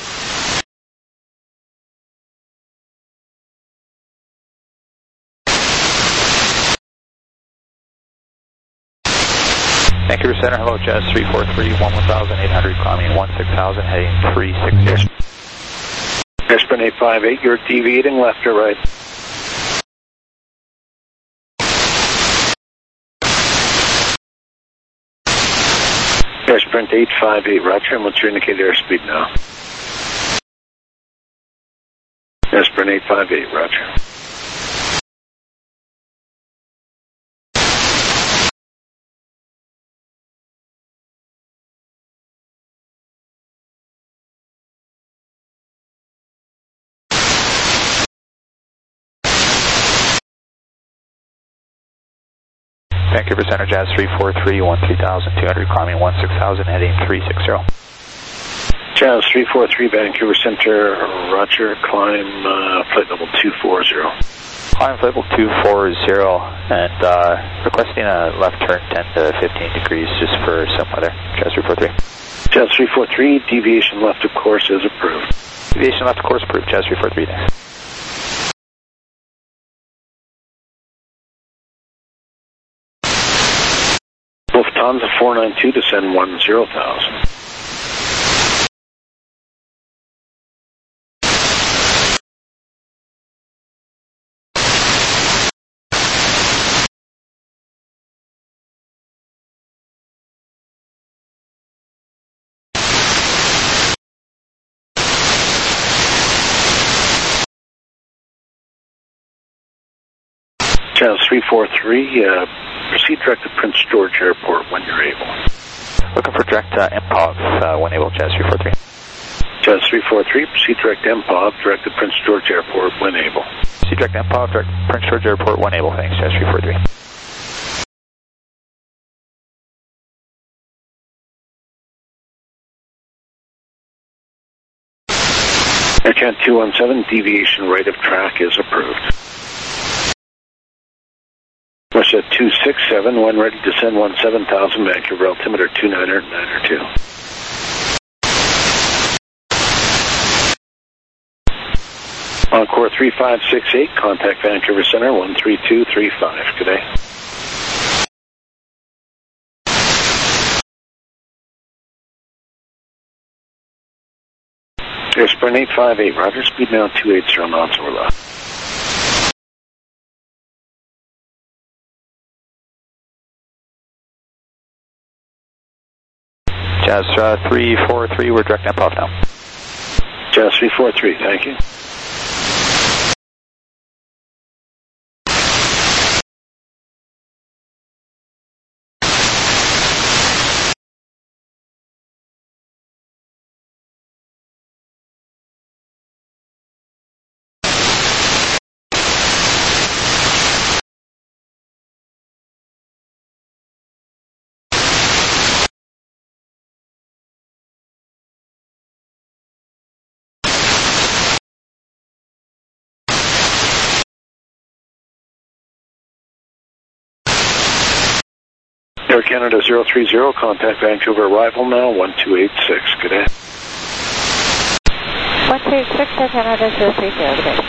B: Vancouver Center, hello, Jazz 343, 11,800, climbing 16,000, heading 360.
A: Airspin 858, you're deviating left or right? Airsprint 858, roger, and what's your indicated airspeed now? Airsprint 858, roger.
B: Vancouver Center, Jazz 343, 13,200, climbing 16,000, heading 360.
A: Jazz 343, Vancouver Center, roger, climb flight level 240.
B: Climb flight level 240, and requesting a left turn 10 to 15 degrees just for some weather. Jazz 343.
A: Jazz 343, deviation left of course is approved.
B: Deviation left of course approved, Jazz 343, thanks.
A: Lufthansa 492, descend 10,000. Jazz 343, proceed direct to Prince George Airport when you're able.
B: Looking for direct MPOV when able, Jazz 343.
A: Jazz 343, proceed direct MPOV, direct to Prince George Airport when able.
B: Proceed direct MPOV, direct Prince George Airport when able, thanks, Jazz 343.
A: AirCan 217, deviation right of track is approved. WestJet 267, one ready to send 17,000, Vancouver altimeter 2992. Encore 3568, contact Vancouver Center 13235. Good day. Airsprint 858, roger, speed now 280 knots or left.
B: Jazz 343, we're direct MPOF now.
A: Jazz 343, thank you. Air Canada 030, contact Vancouver arrival now 1286. Good day.
I: 1286, Air Canada 030, good day.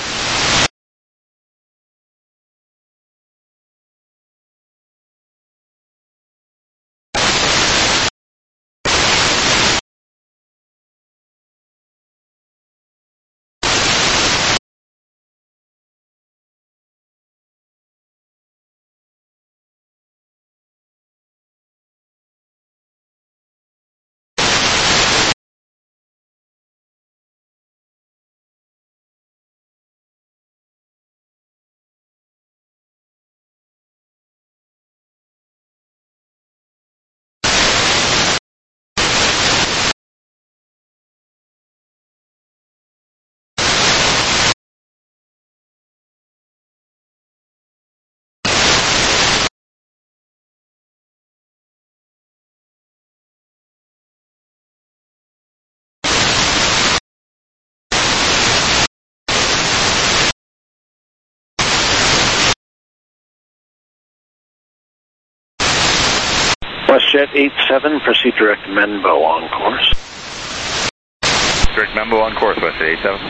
A: WestJet 87, proceed direct Menbo on course.
E: Direct Menbo on course, WestJet 87.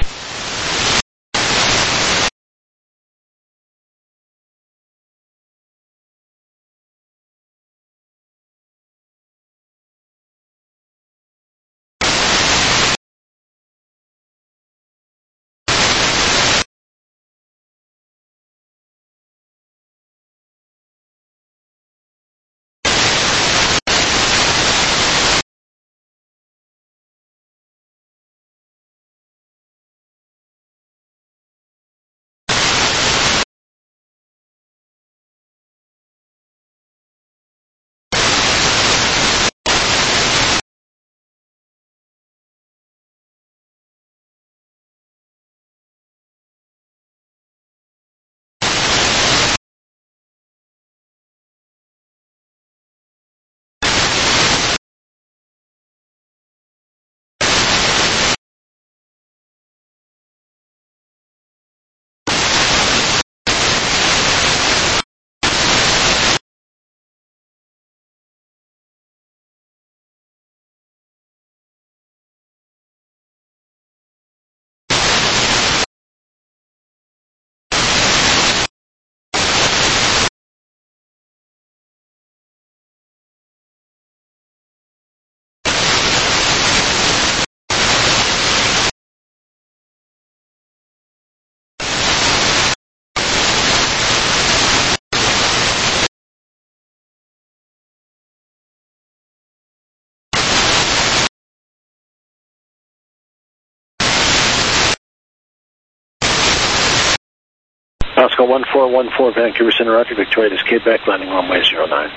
A: Oscar 1414, Vancouver Center, roger, Victoria to Quebec, landing runway 09.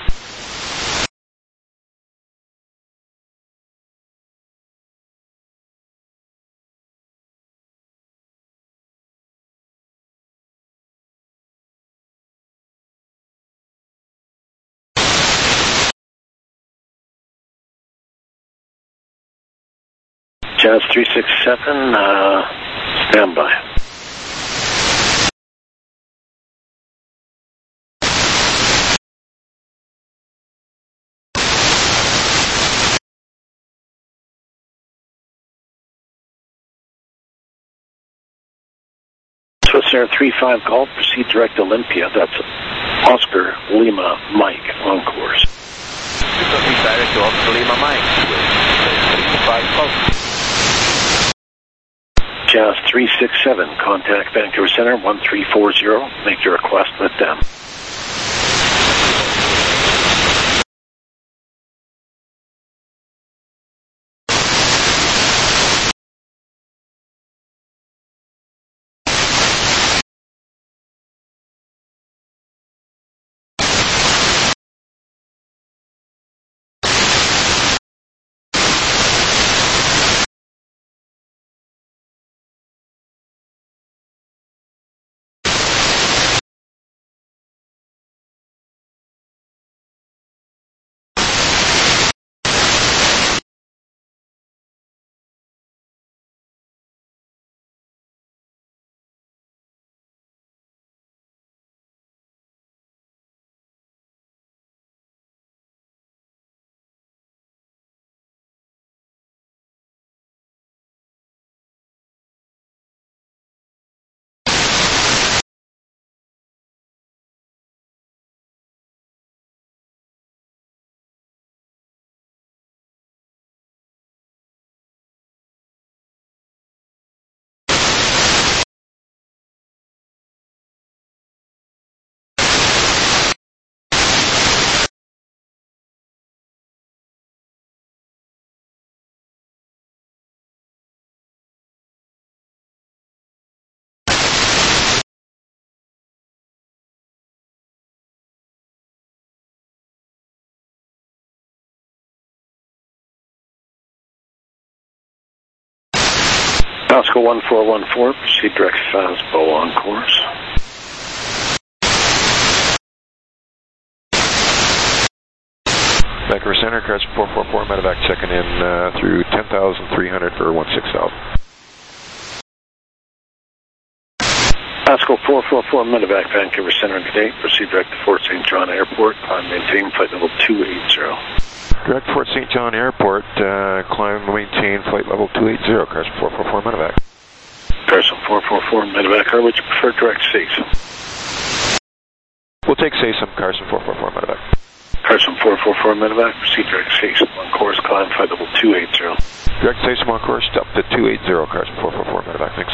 A: Jazz 367, stand by. Swiss Air 35 Golf, proceed direct Olympia. That's Oscar Lima Mike on course.
E: Proceed direct to Oscar Lima Mike with 35 Golf.
A: Jazz 367, contact Vancouver Center 1340. Make your request with them. Oscar 1414, proceed direct Fastbow on course.
J: Vancouver Center, cars 444, medevac checking in through 10,300 for 16,000.
A: Oscar 444, medevac Vancouver Center today, proceed direct to Fort St. John Airport, climb maintain flight level 280.
J: Direct Fort St. John Airport, climb maintain flight level 280, Carson 444 medevac.
A: Carson 444 medevac, or would you prefer direct SASM?
J: We'll take SASM, Carson 444 medevac.
A: Carson 444 medevac, proceed direct SASM on course, climb flight level 280.
J: Direct SASM on course, up to 280, Carson 444 medevac, thanks.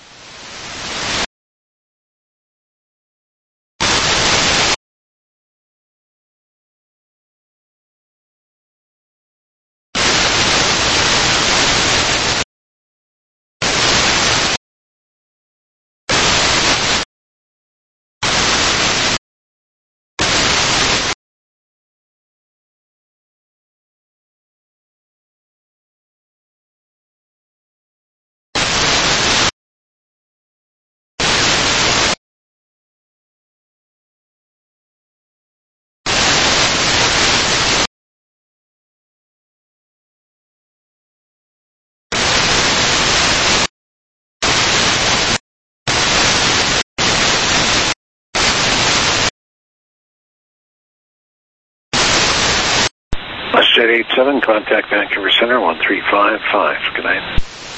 A: WestJet 87, contact Vancouver Center 1355. Good night.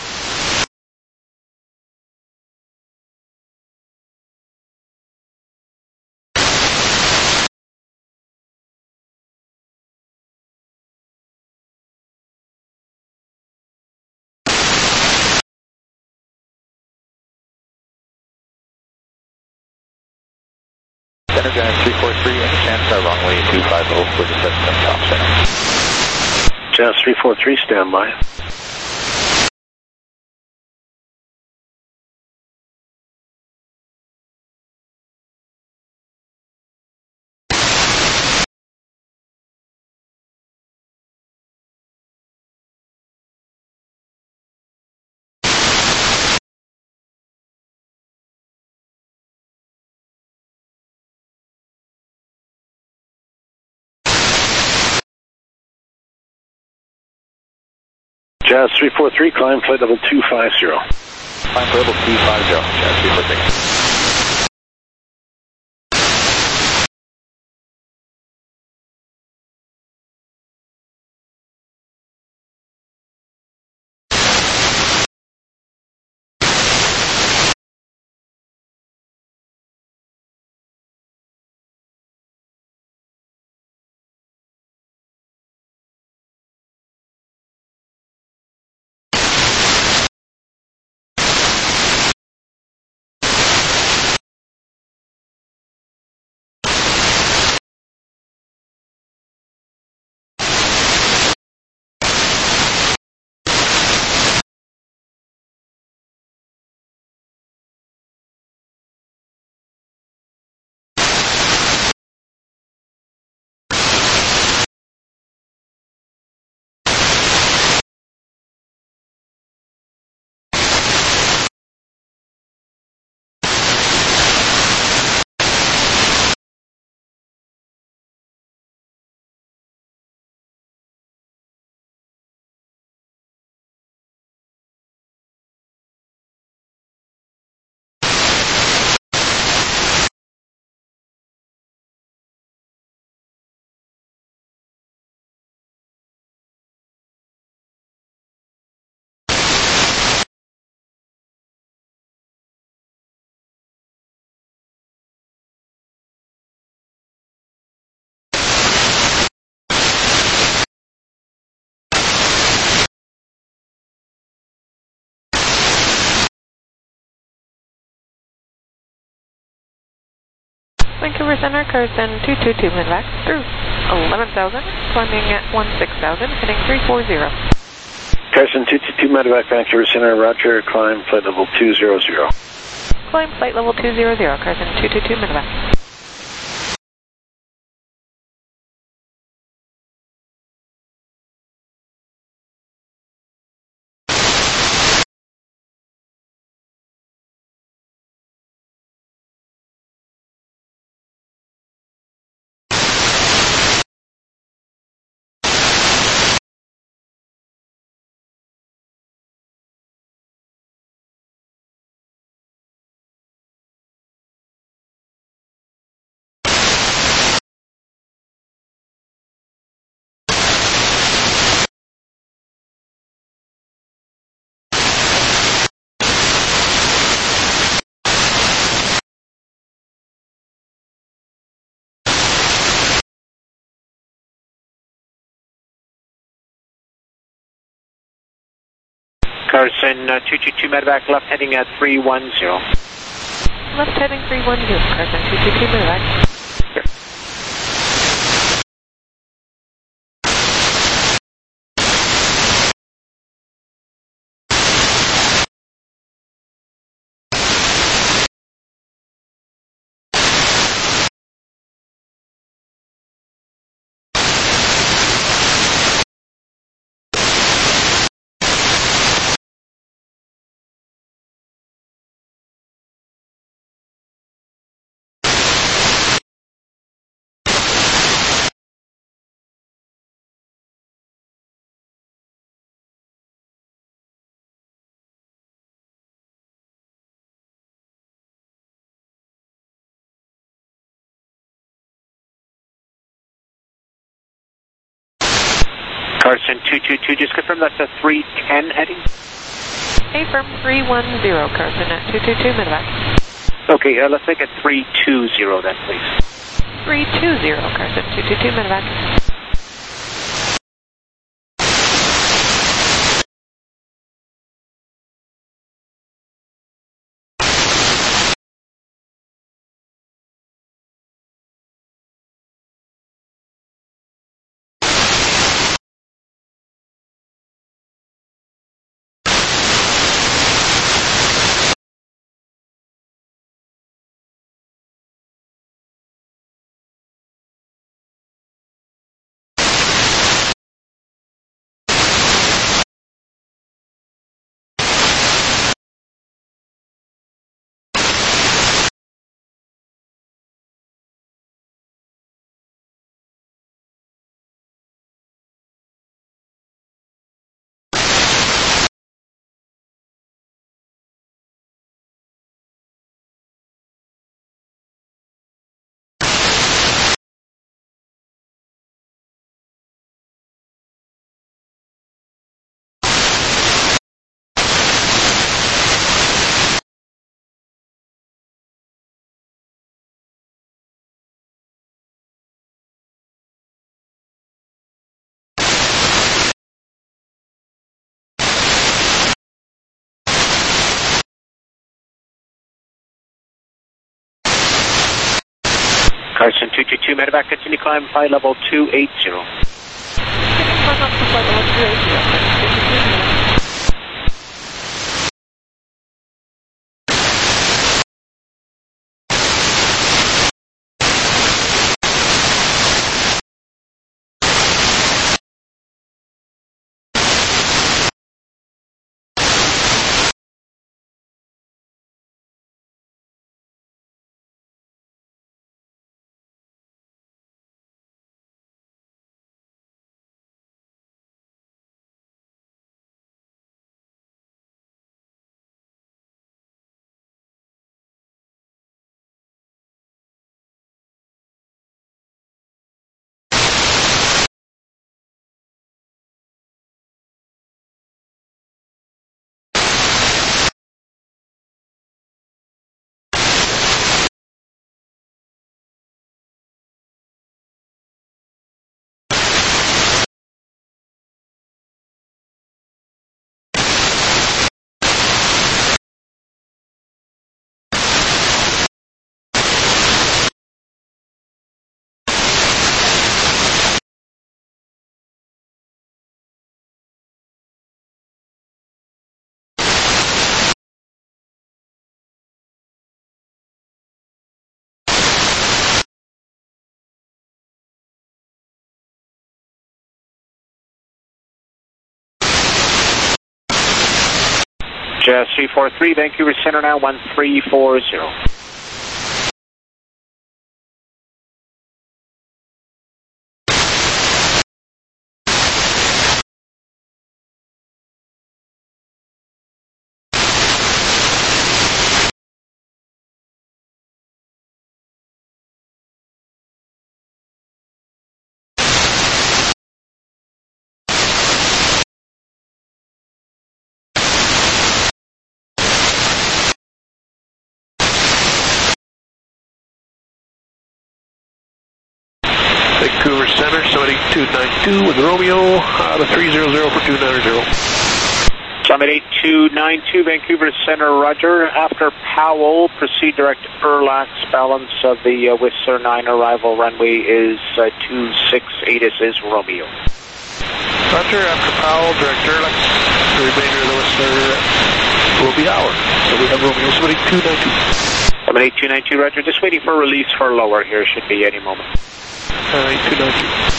B: Center Giant 343, any chance runway 250 for the system top center.
A: Jazz 343, standby. Jazz 343, climb flight level 250.
B: Climb flight level 250, Jazz 343.
I: Vancouver Center, Carson 222 medevac through 11,000, climbing at 16,000, heading 340.
A: Carson 222 medevac, Vancouver Center, roger, climb flight level 200.
I: Climb flight level 200, Carson 222 medevac.
G: Carson 222 medevac, left heading at 310.
I: Left heading 310, Carson 222 medevac.
G: Carson 222, just confirm that's a 310 heading?
I: Affirm 310, Carson at 222 medevac.
G: Okay, let's make it 320 then, please.
I: 320, Carson 222 medevac.
G: Carson 222 medevac, continue climb flight level 280.
I: Climb up to flight level 280, Carson 222 medevac.
G: Jazz 343, Vancouver Center now 1340.
H: Vancouver Center, 78292 with Romeo, out of 300 for 290.
G: Summit 8292, Vancouver Center, roger. After Powell, proceed direct Erlax. Balance of the Whistler 9 arrival runway is 268. This is Romeo.
H: Roger, after Powell, direct Erlax. The remainder of the Whistler will be ours. So we have Romeo, Summit 8292.
G: Summit 8292, roger. Just waiting for release for lower here. Should be any moment.
H: 8292.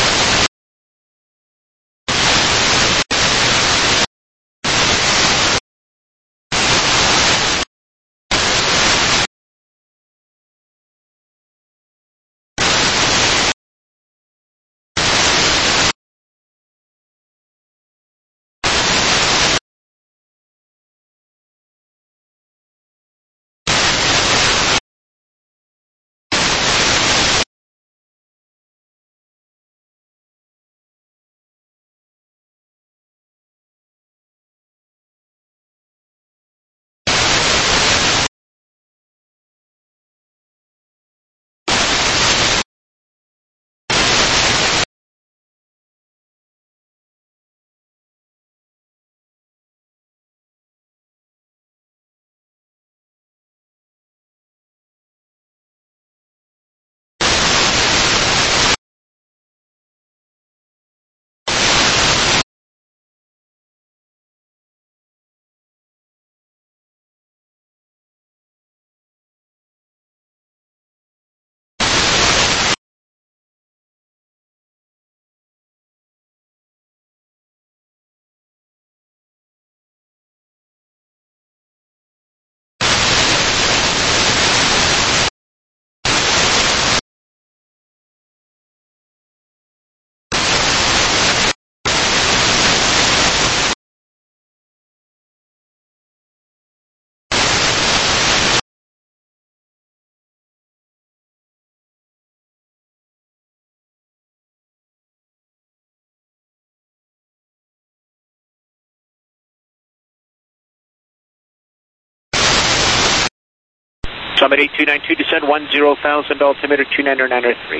G: Summit 8292, descend 10,000, altimeter 29993.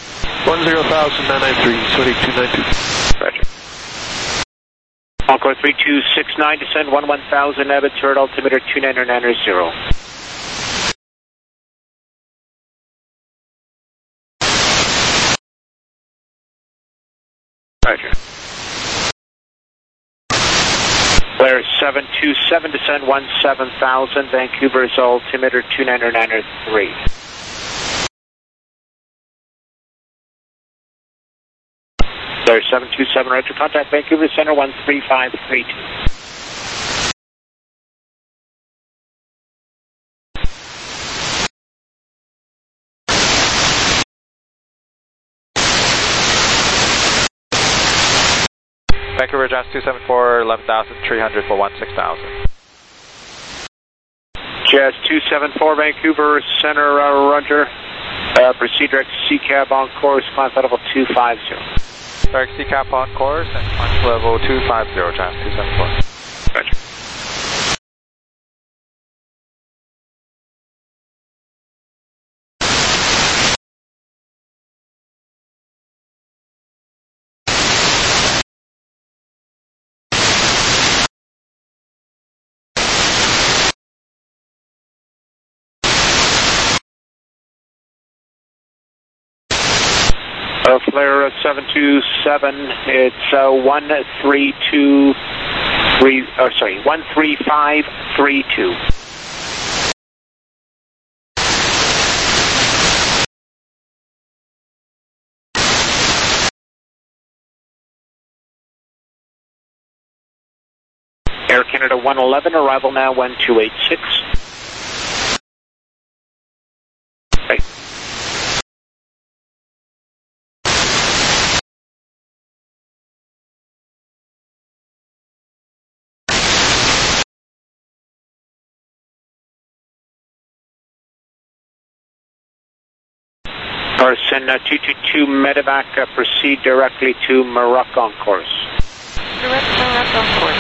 H: 10,993, Summit 8292.
G: Roger. Encore 3269, descend 11,000, Abbott Turret, altimeter 29990. Roger. Blair 727, descend 17,000, Vancouver's altimeter 29993. Blair 727, roger, contact Vancouver Center 13532.
B: Vancouver Jazz 274, 11,300 for 16,000.
G: Jazz 274, Vancouver Center, roger. Proceed direct CCAB on course, climb flight level 250.
B: Direct CCAB on course and climb level 250, Jazz 274.
G: Roger. Flare 727, it's 13532. Air Canada 111, arrival now 1286. Right. Carson 222 medevac, proceed directly to Maroc on course.
I: Direct Maroc on course.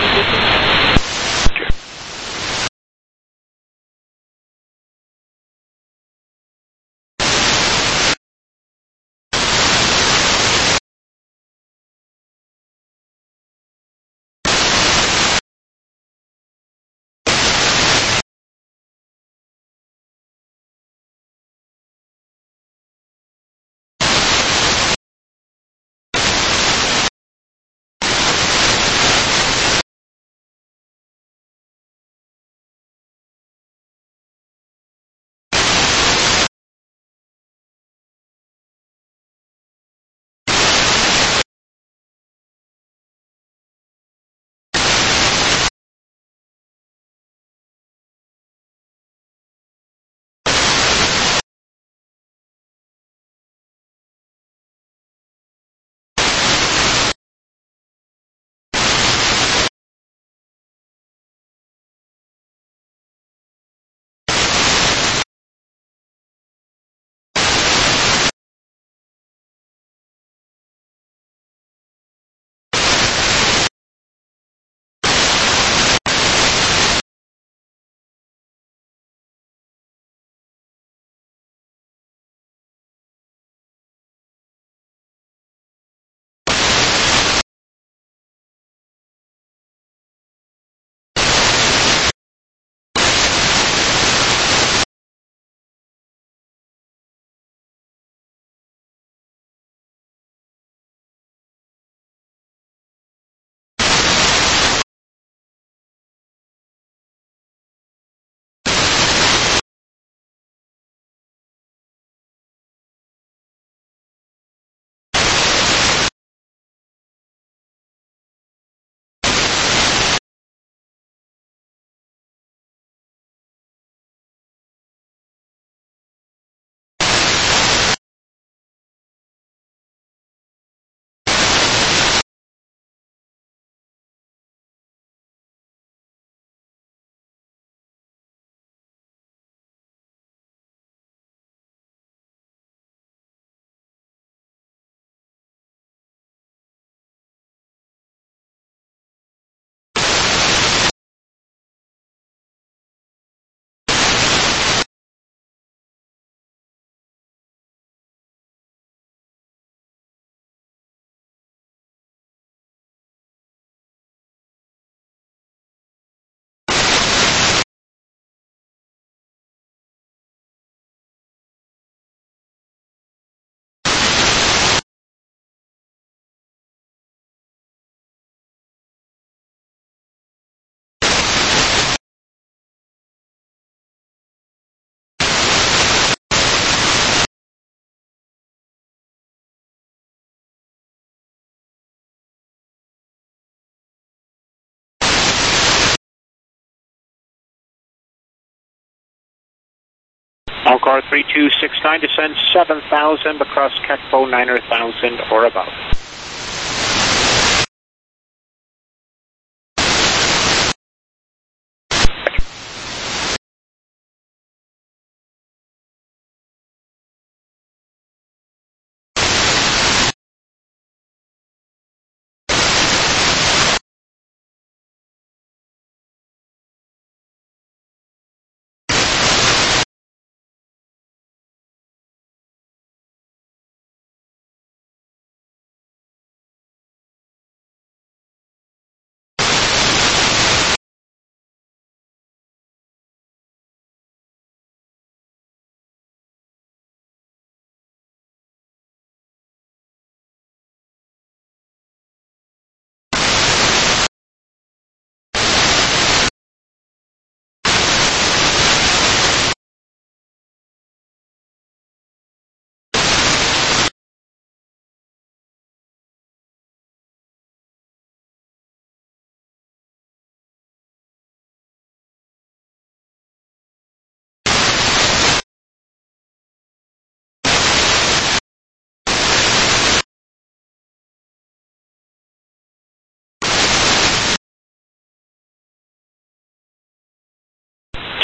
G: Encore 3269, descend 7,000 across Catbo 9,000 or above.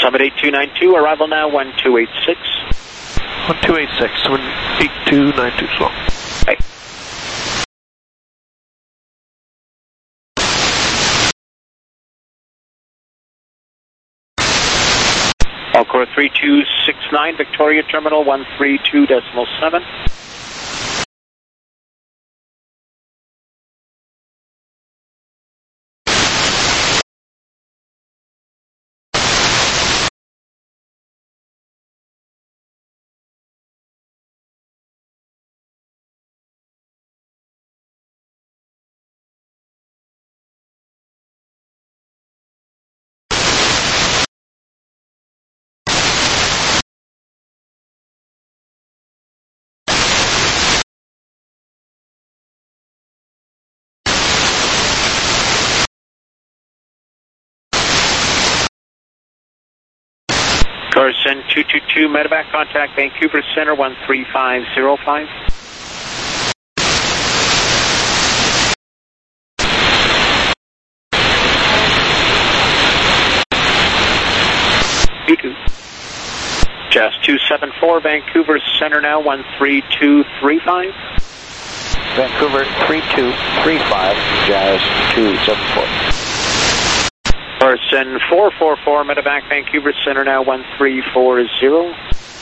G: Summit 8292, arrival now 1286.
H: 1286, 8292, slow.
G: Okay. Alcor 3269, Victoria Terminal 132.7. Carson 222, medevac contact Vancouver Center 13505. Jazz 274, Vancouver Center now 13235.
B: Vancouver 3235, Jazz 274.
G: Carson 444, medevac Vancouver Center now 1340.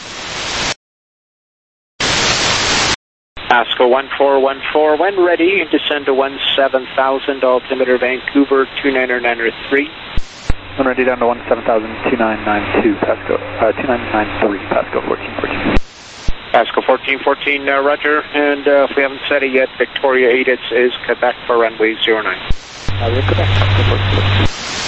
G: ASCO 1414, when ready, descend to 17,000, altimeter Vancouver 2993.
D: When ready, down to 17,000, 2992, Pasco, 2993, Pasco 1414.
G: Pasco 1414, roger, and if we haven't said it yet, Victoria 8 is Quebec for runway 09.
D: We're in Quebec, Pasco 1414.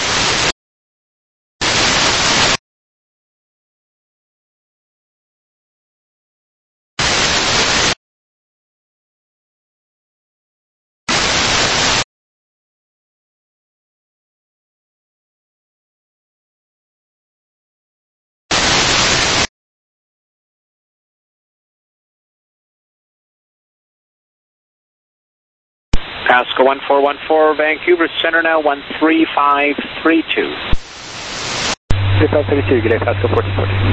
G: Pasco 1414, Vancouver Center now 13532.
D: 3532, good day, Pasco 1414.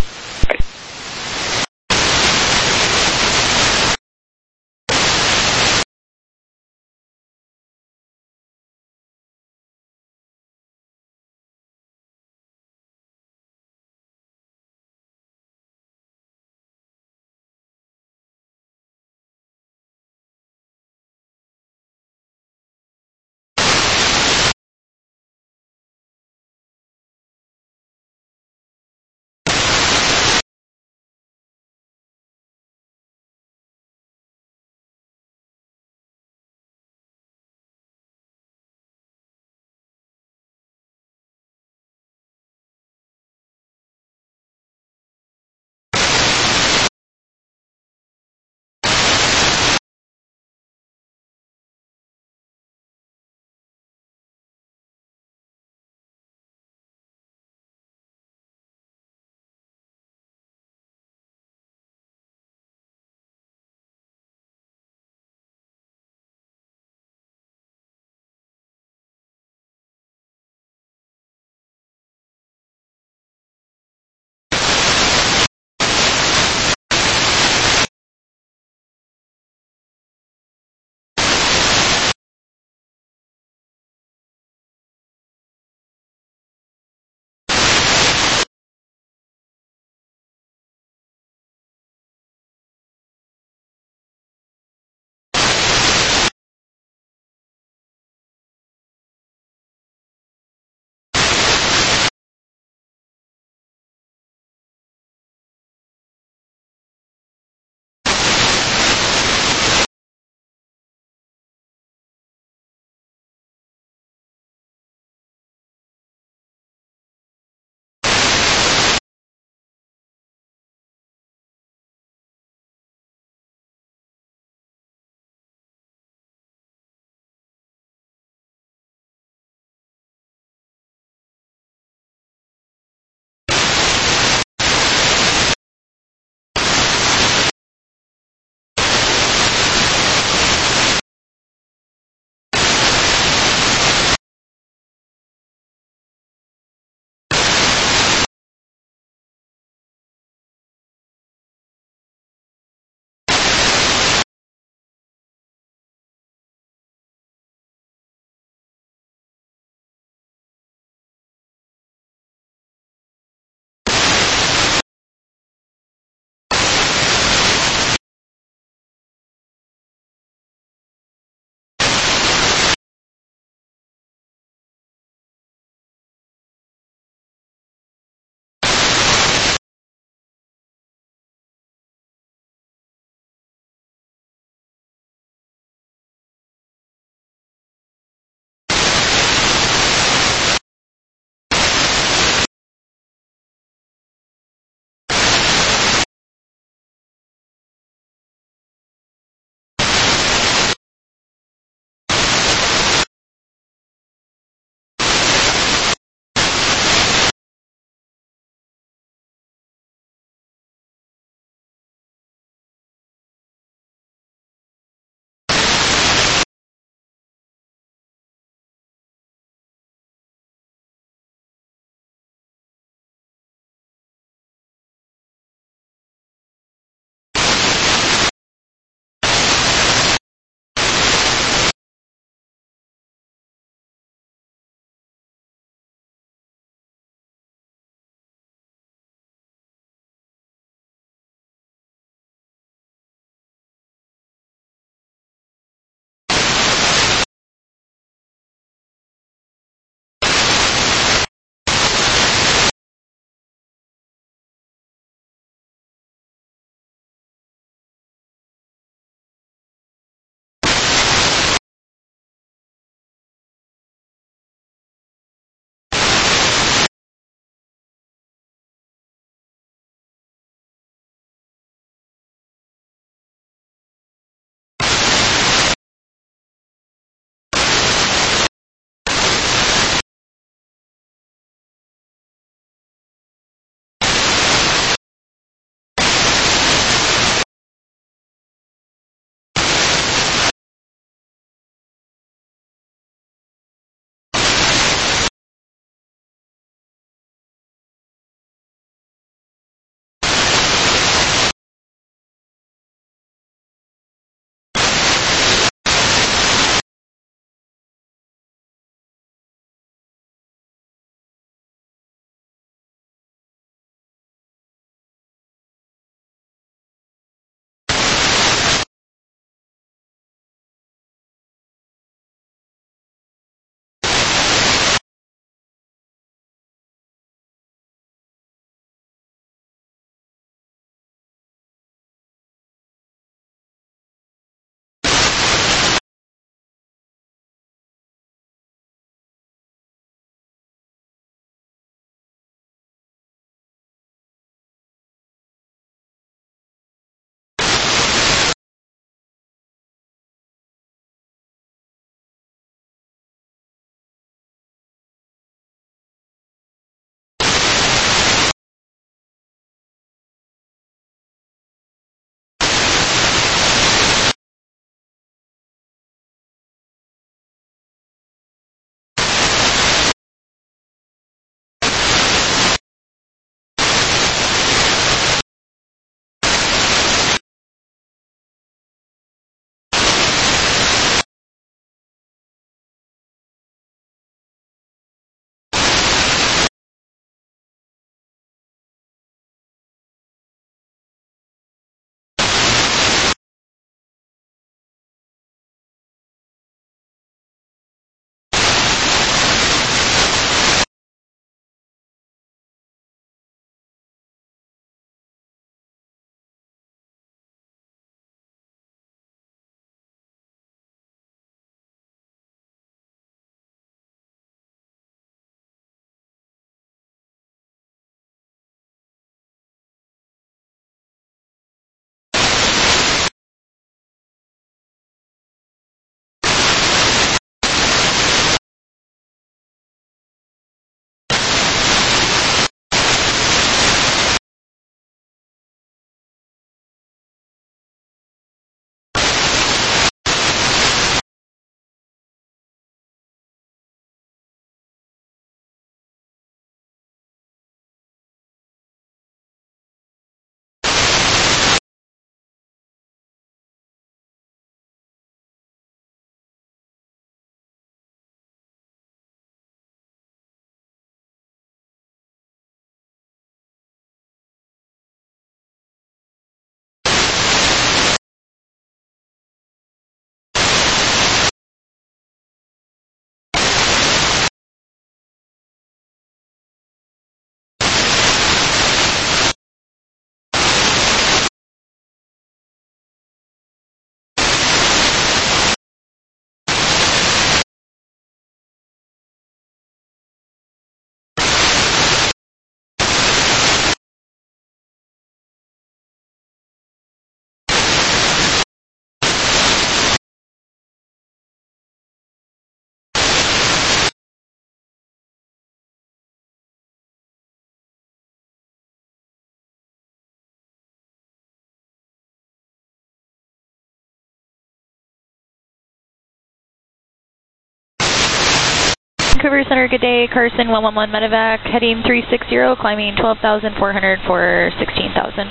K: Vancouver Center, good day. Carson 111 medevac, heading 360, climbing 12,400 for 16,000.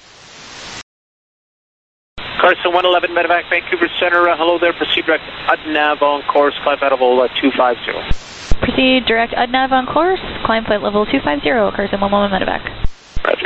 G: Carson 111 medevac, Vancouver Center. Hello there. Proceed direct UDNAV on course. Climb flight level 250.
K: Proceed direct UDNAV on course. Climb flight level 250. Carson 111 medevac.
G: Roger.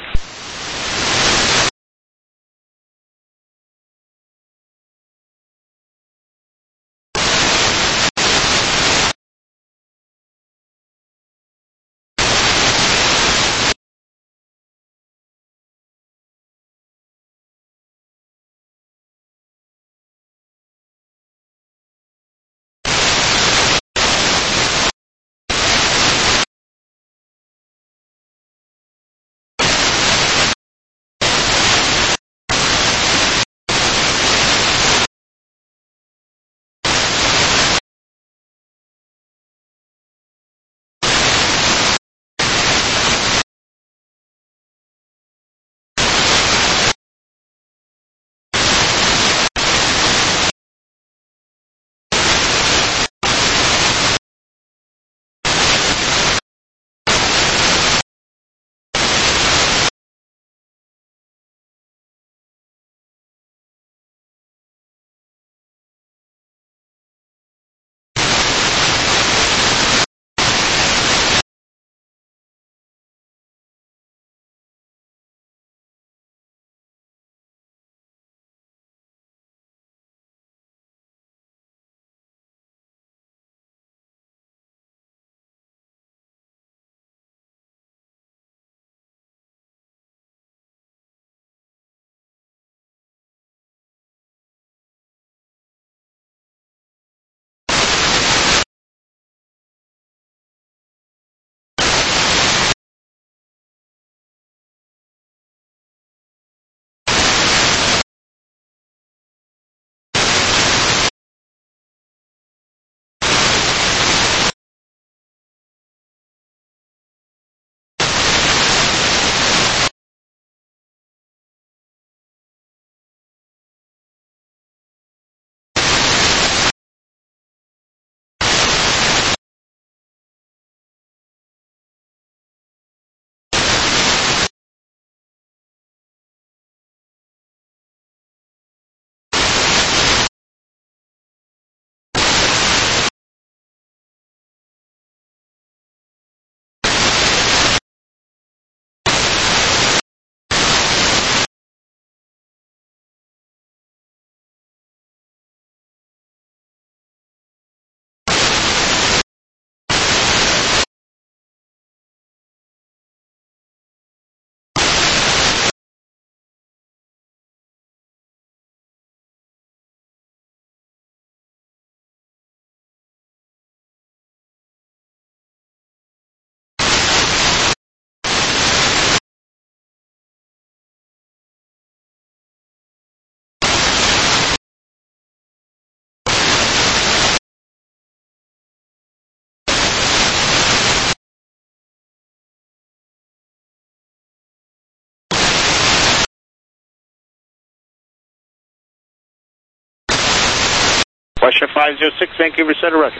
G: Russia 506, Vancouver Center, Roger.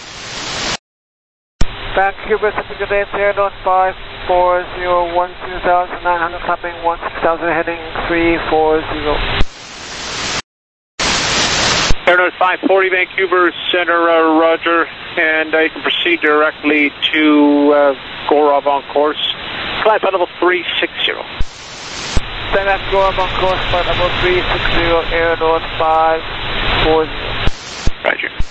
D: Vancouver Center, good day, Air 540, 12,900, climbing 16,000, heading 340.
G: Air 540, Vancouver Center, Roger, and you can proceed directly to Gorov on course. Climb flight level 360.
D: Then that's Gorov on course, flight level 360, Air 540.
G: Roger.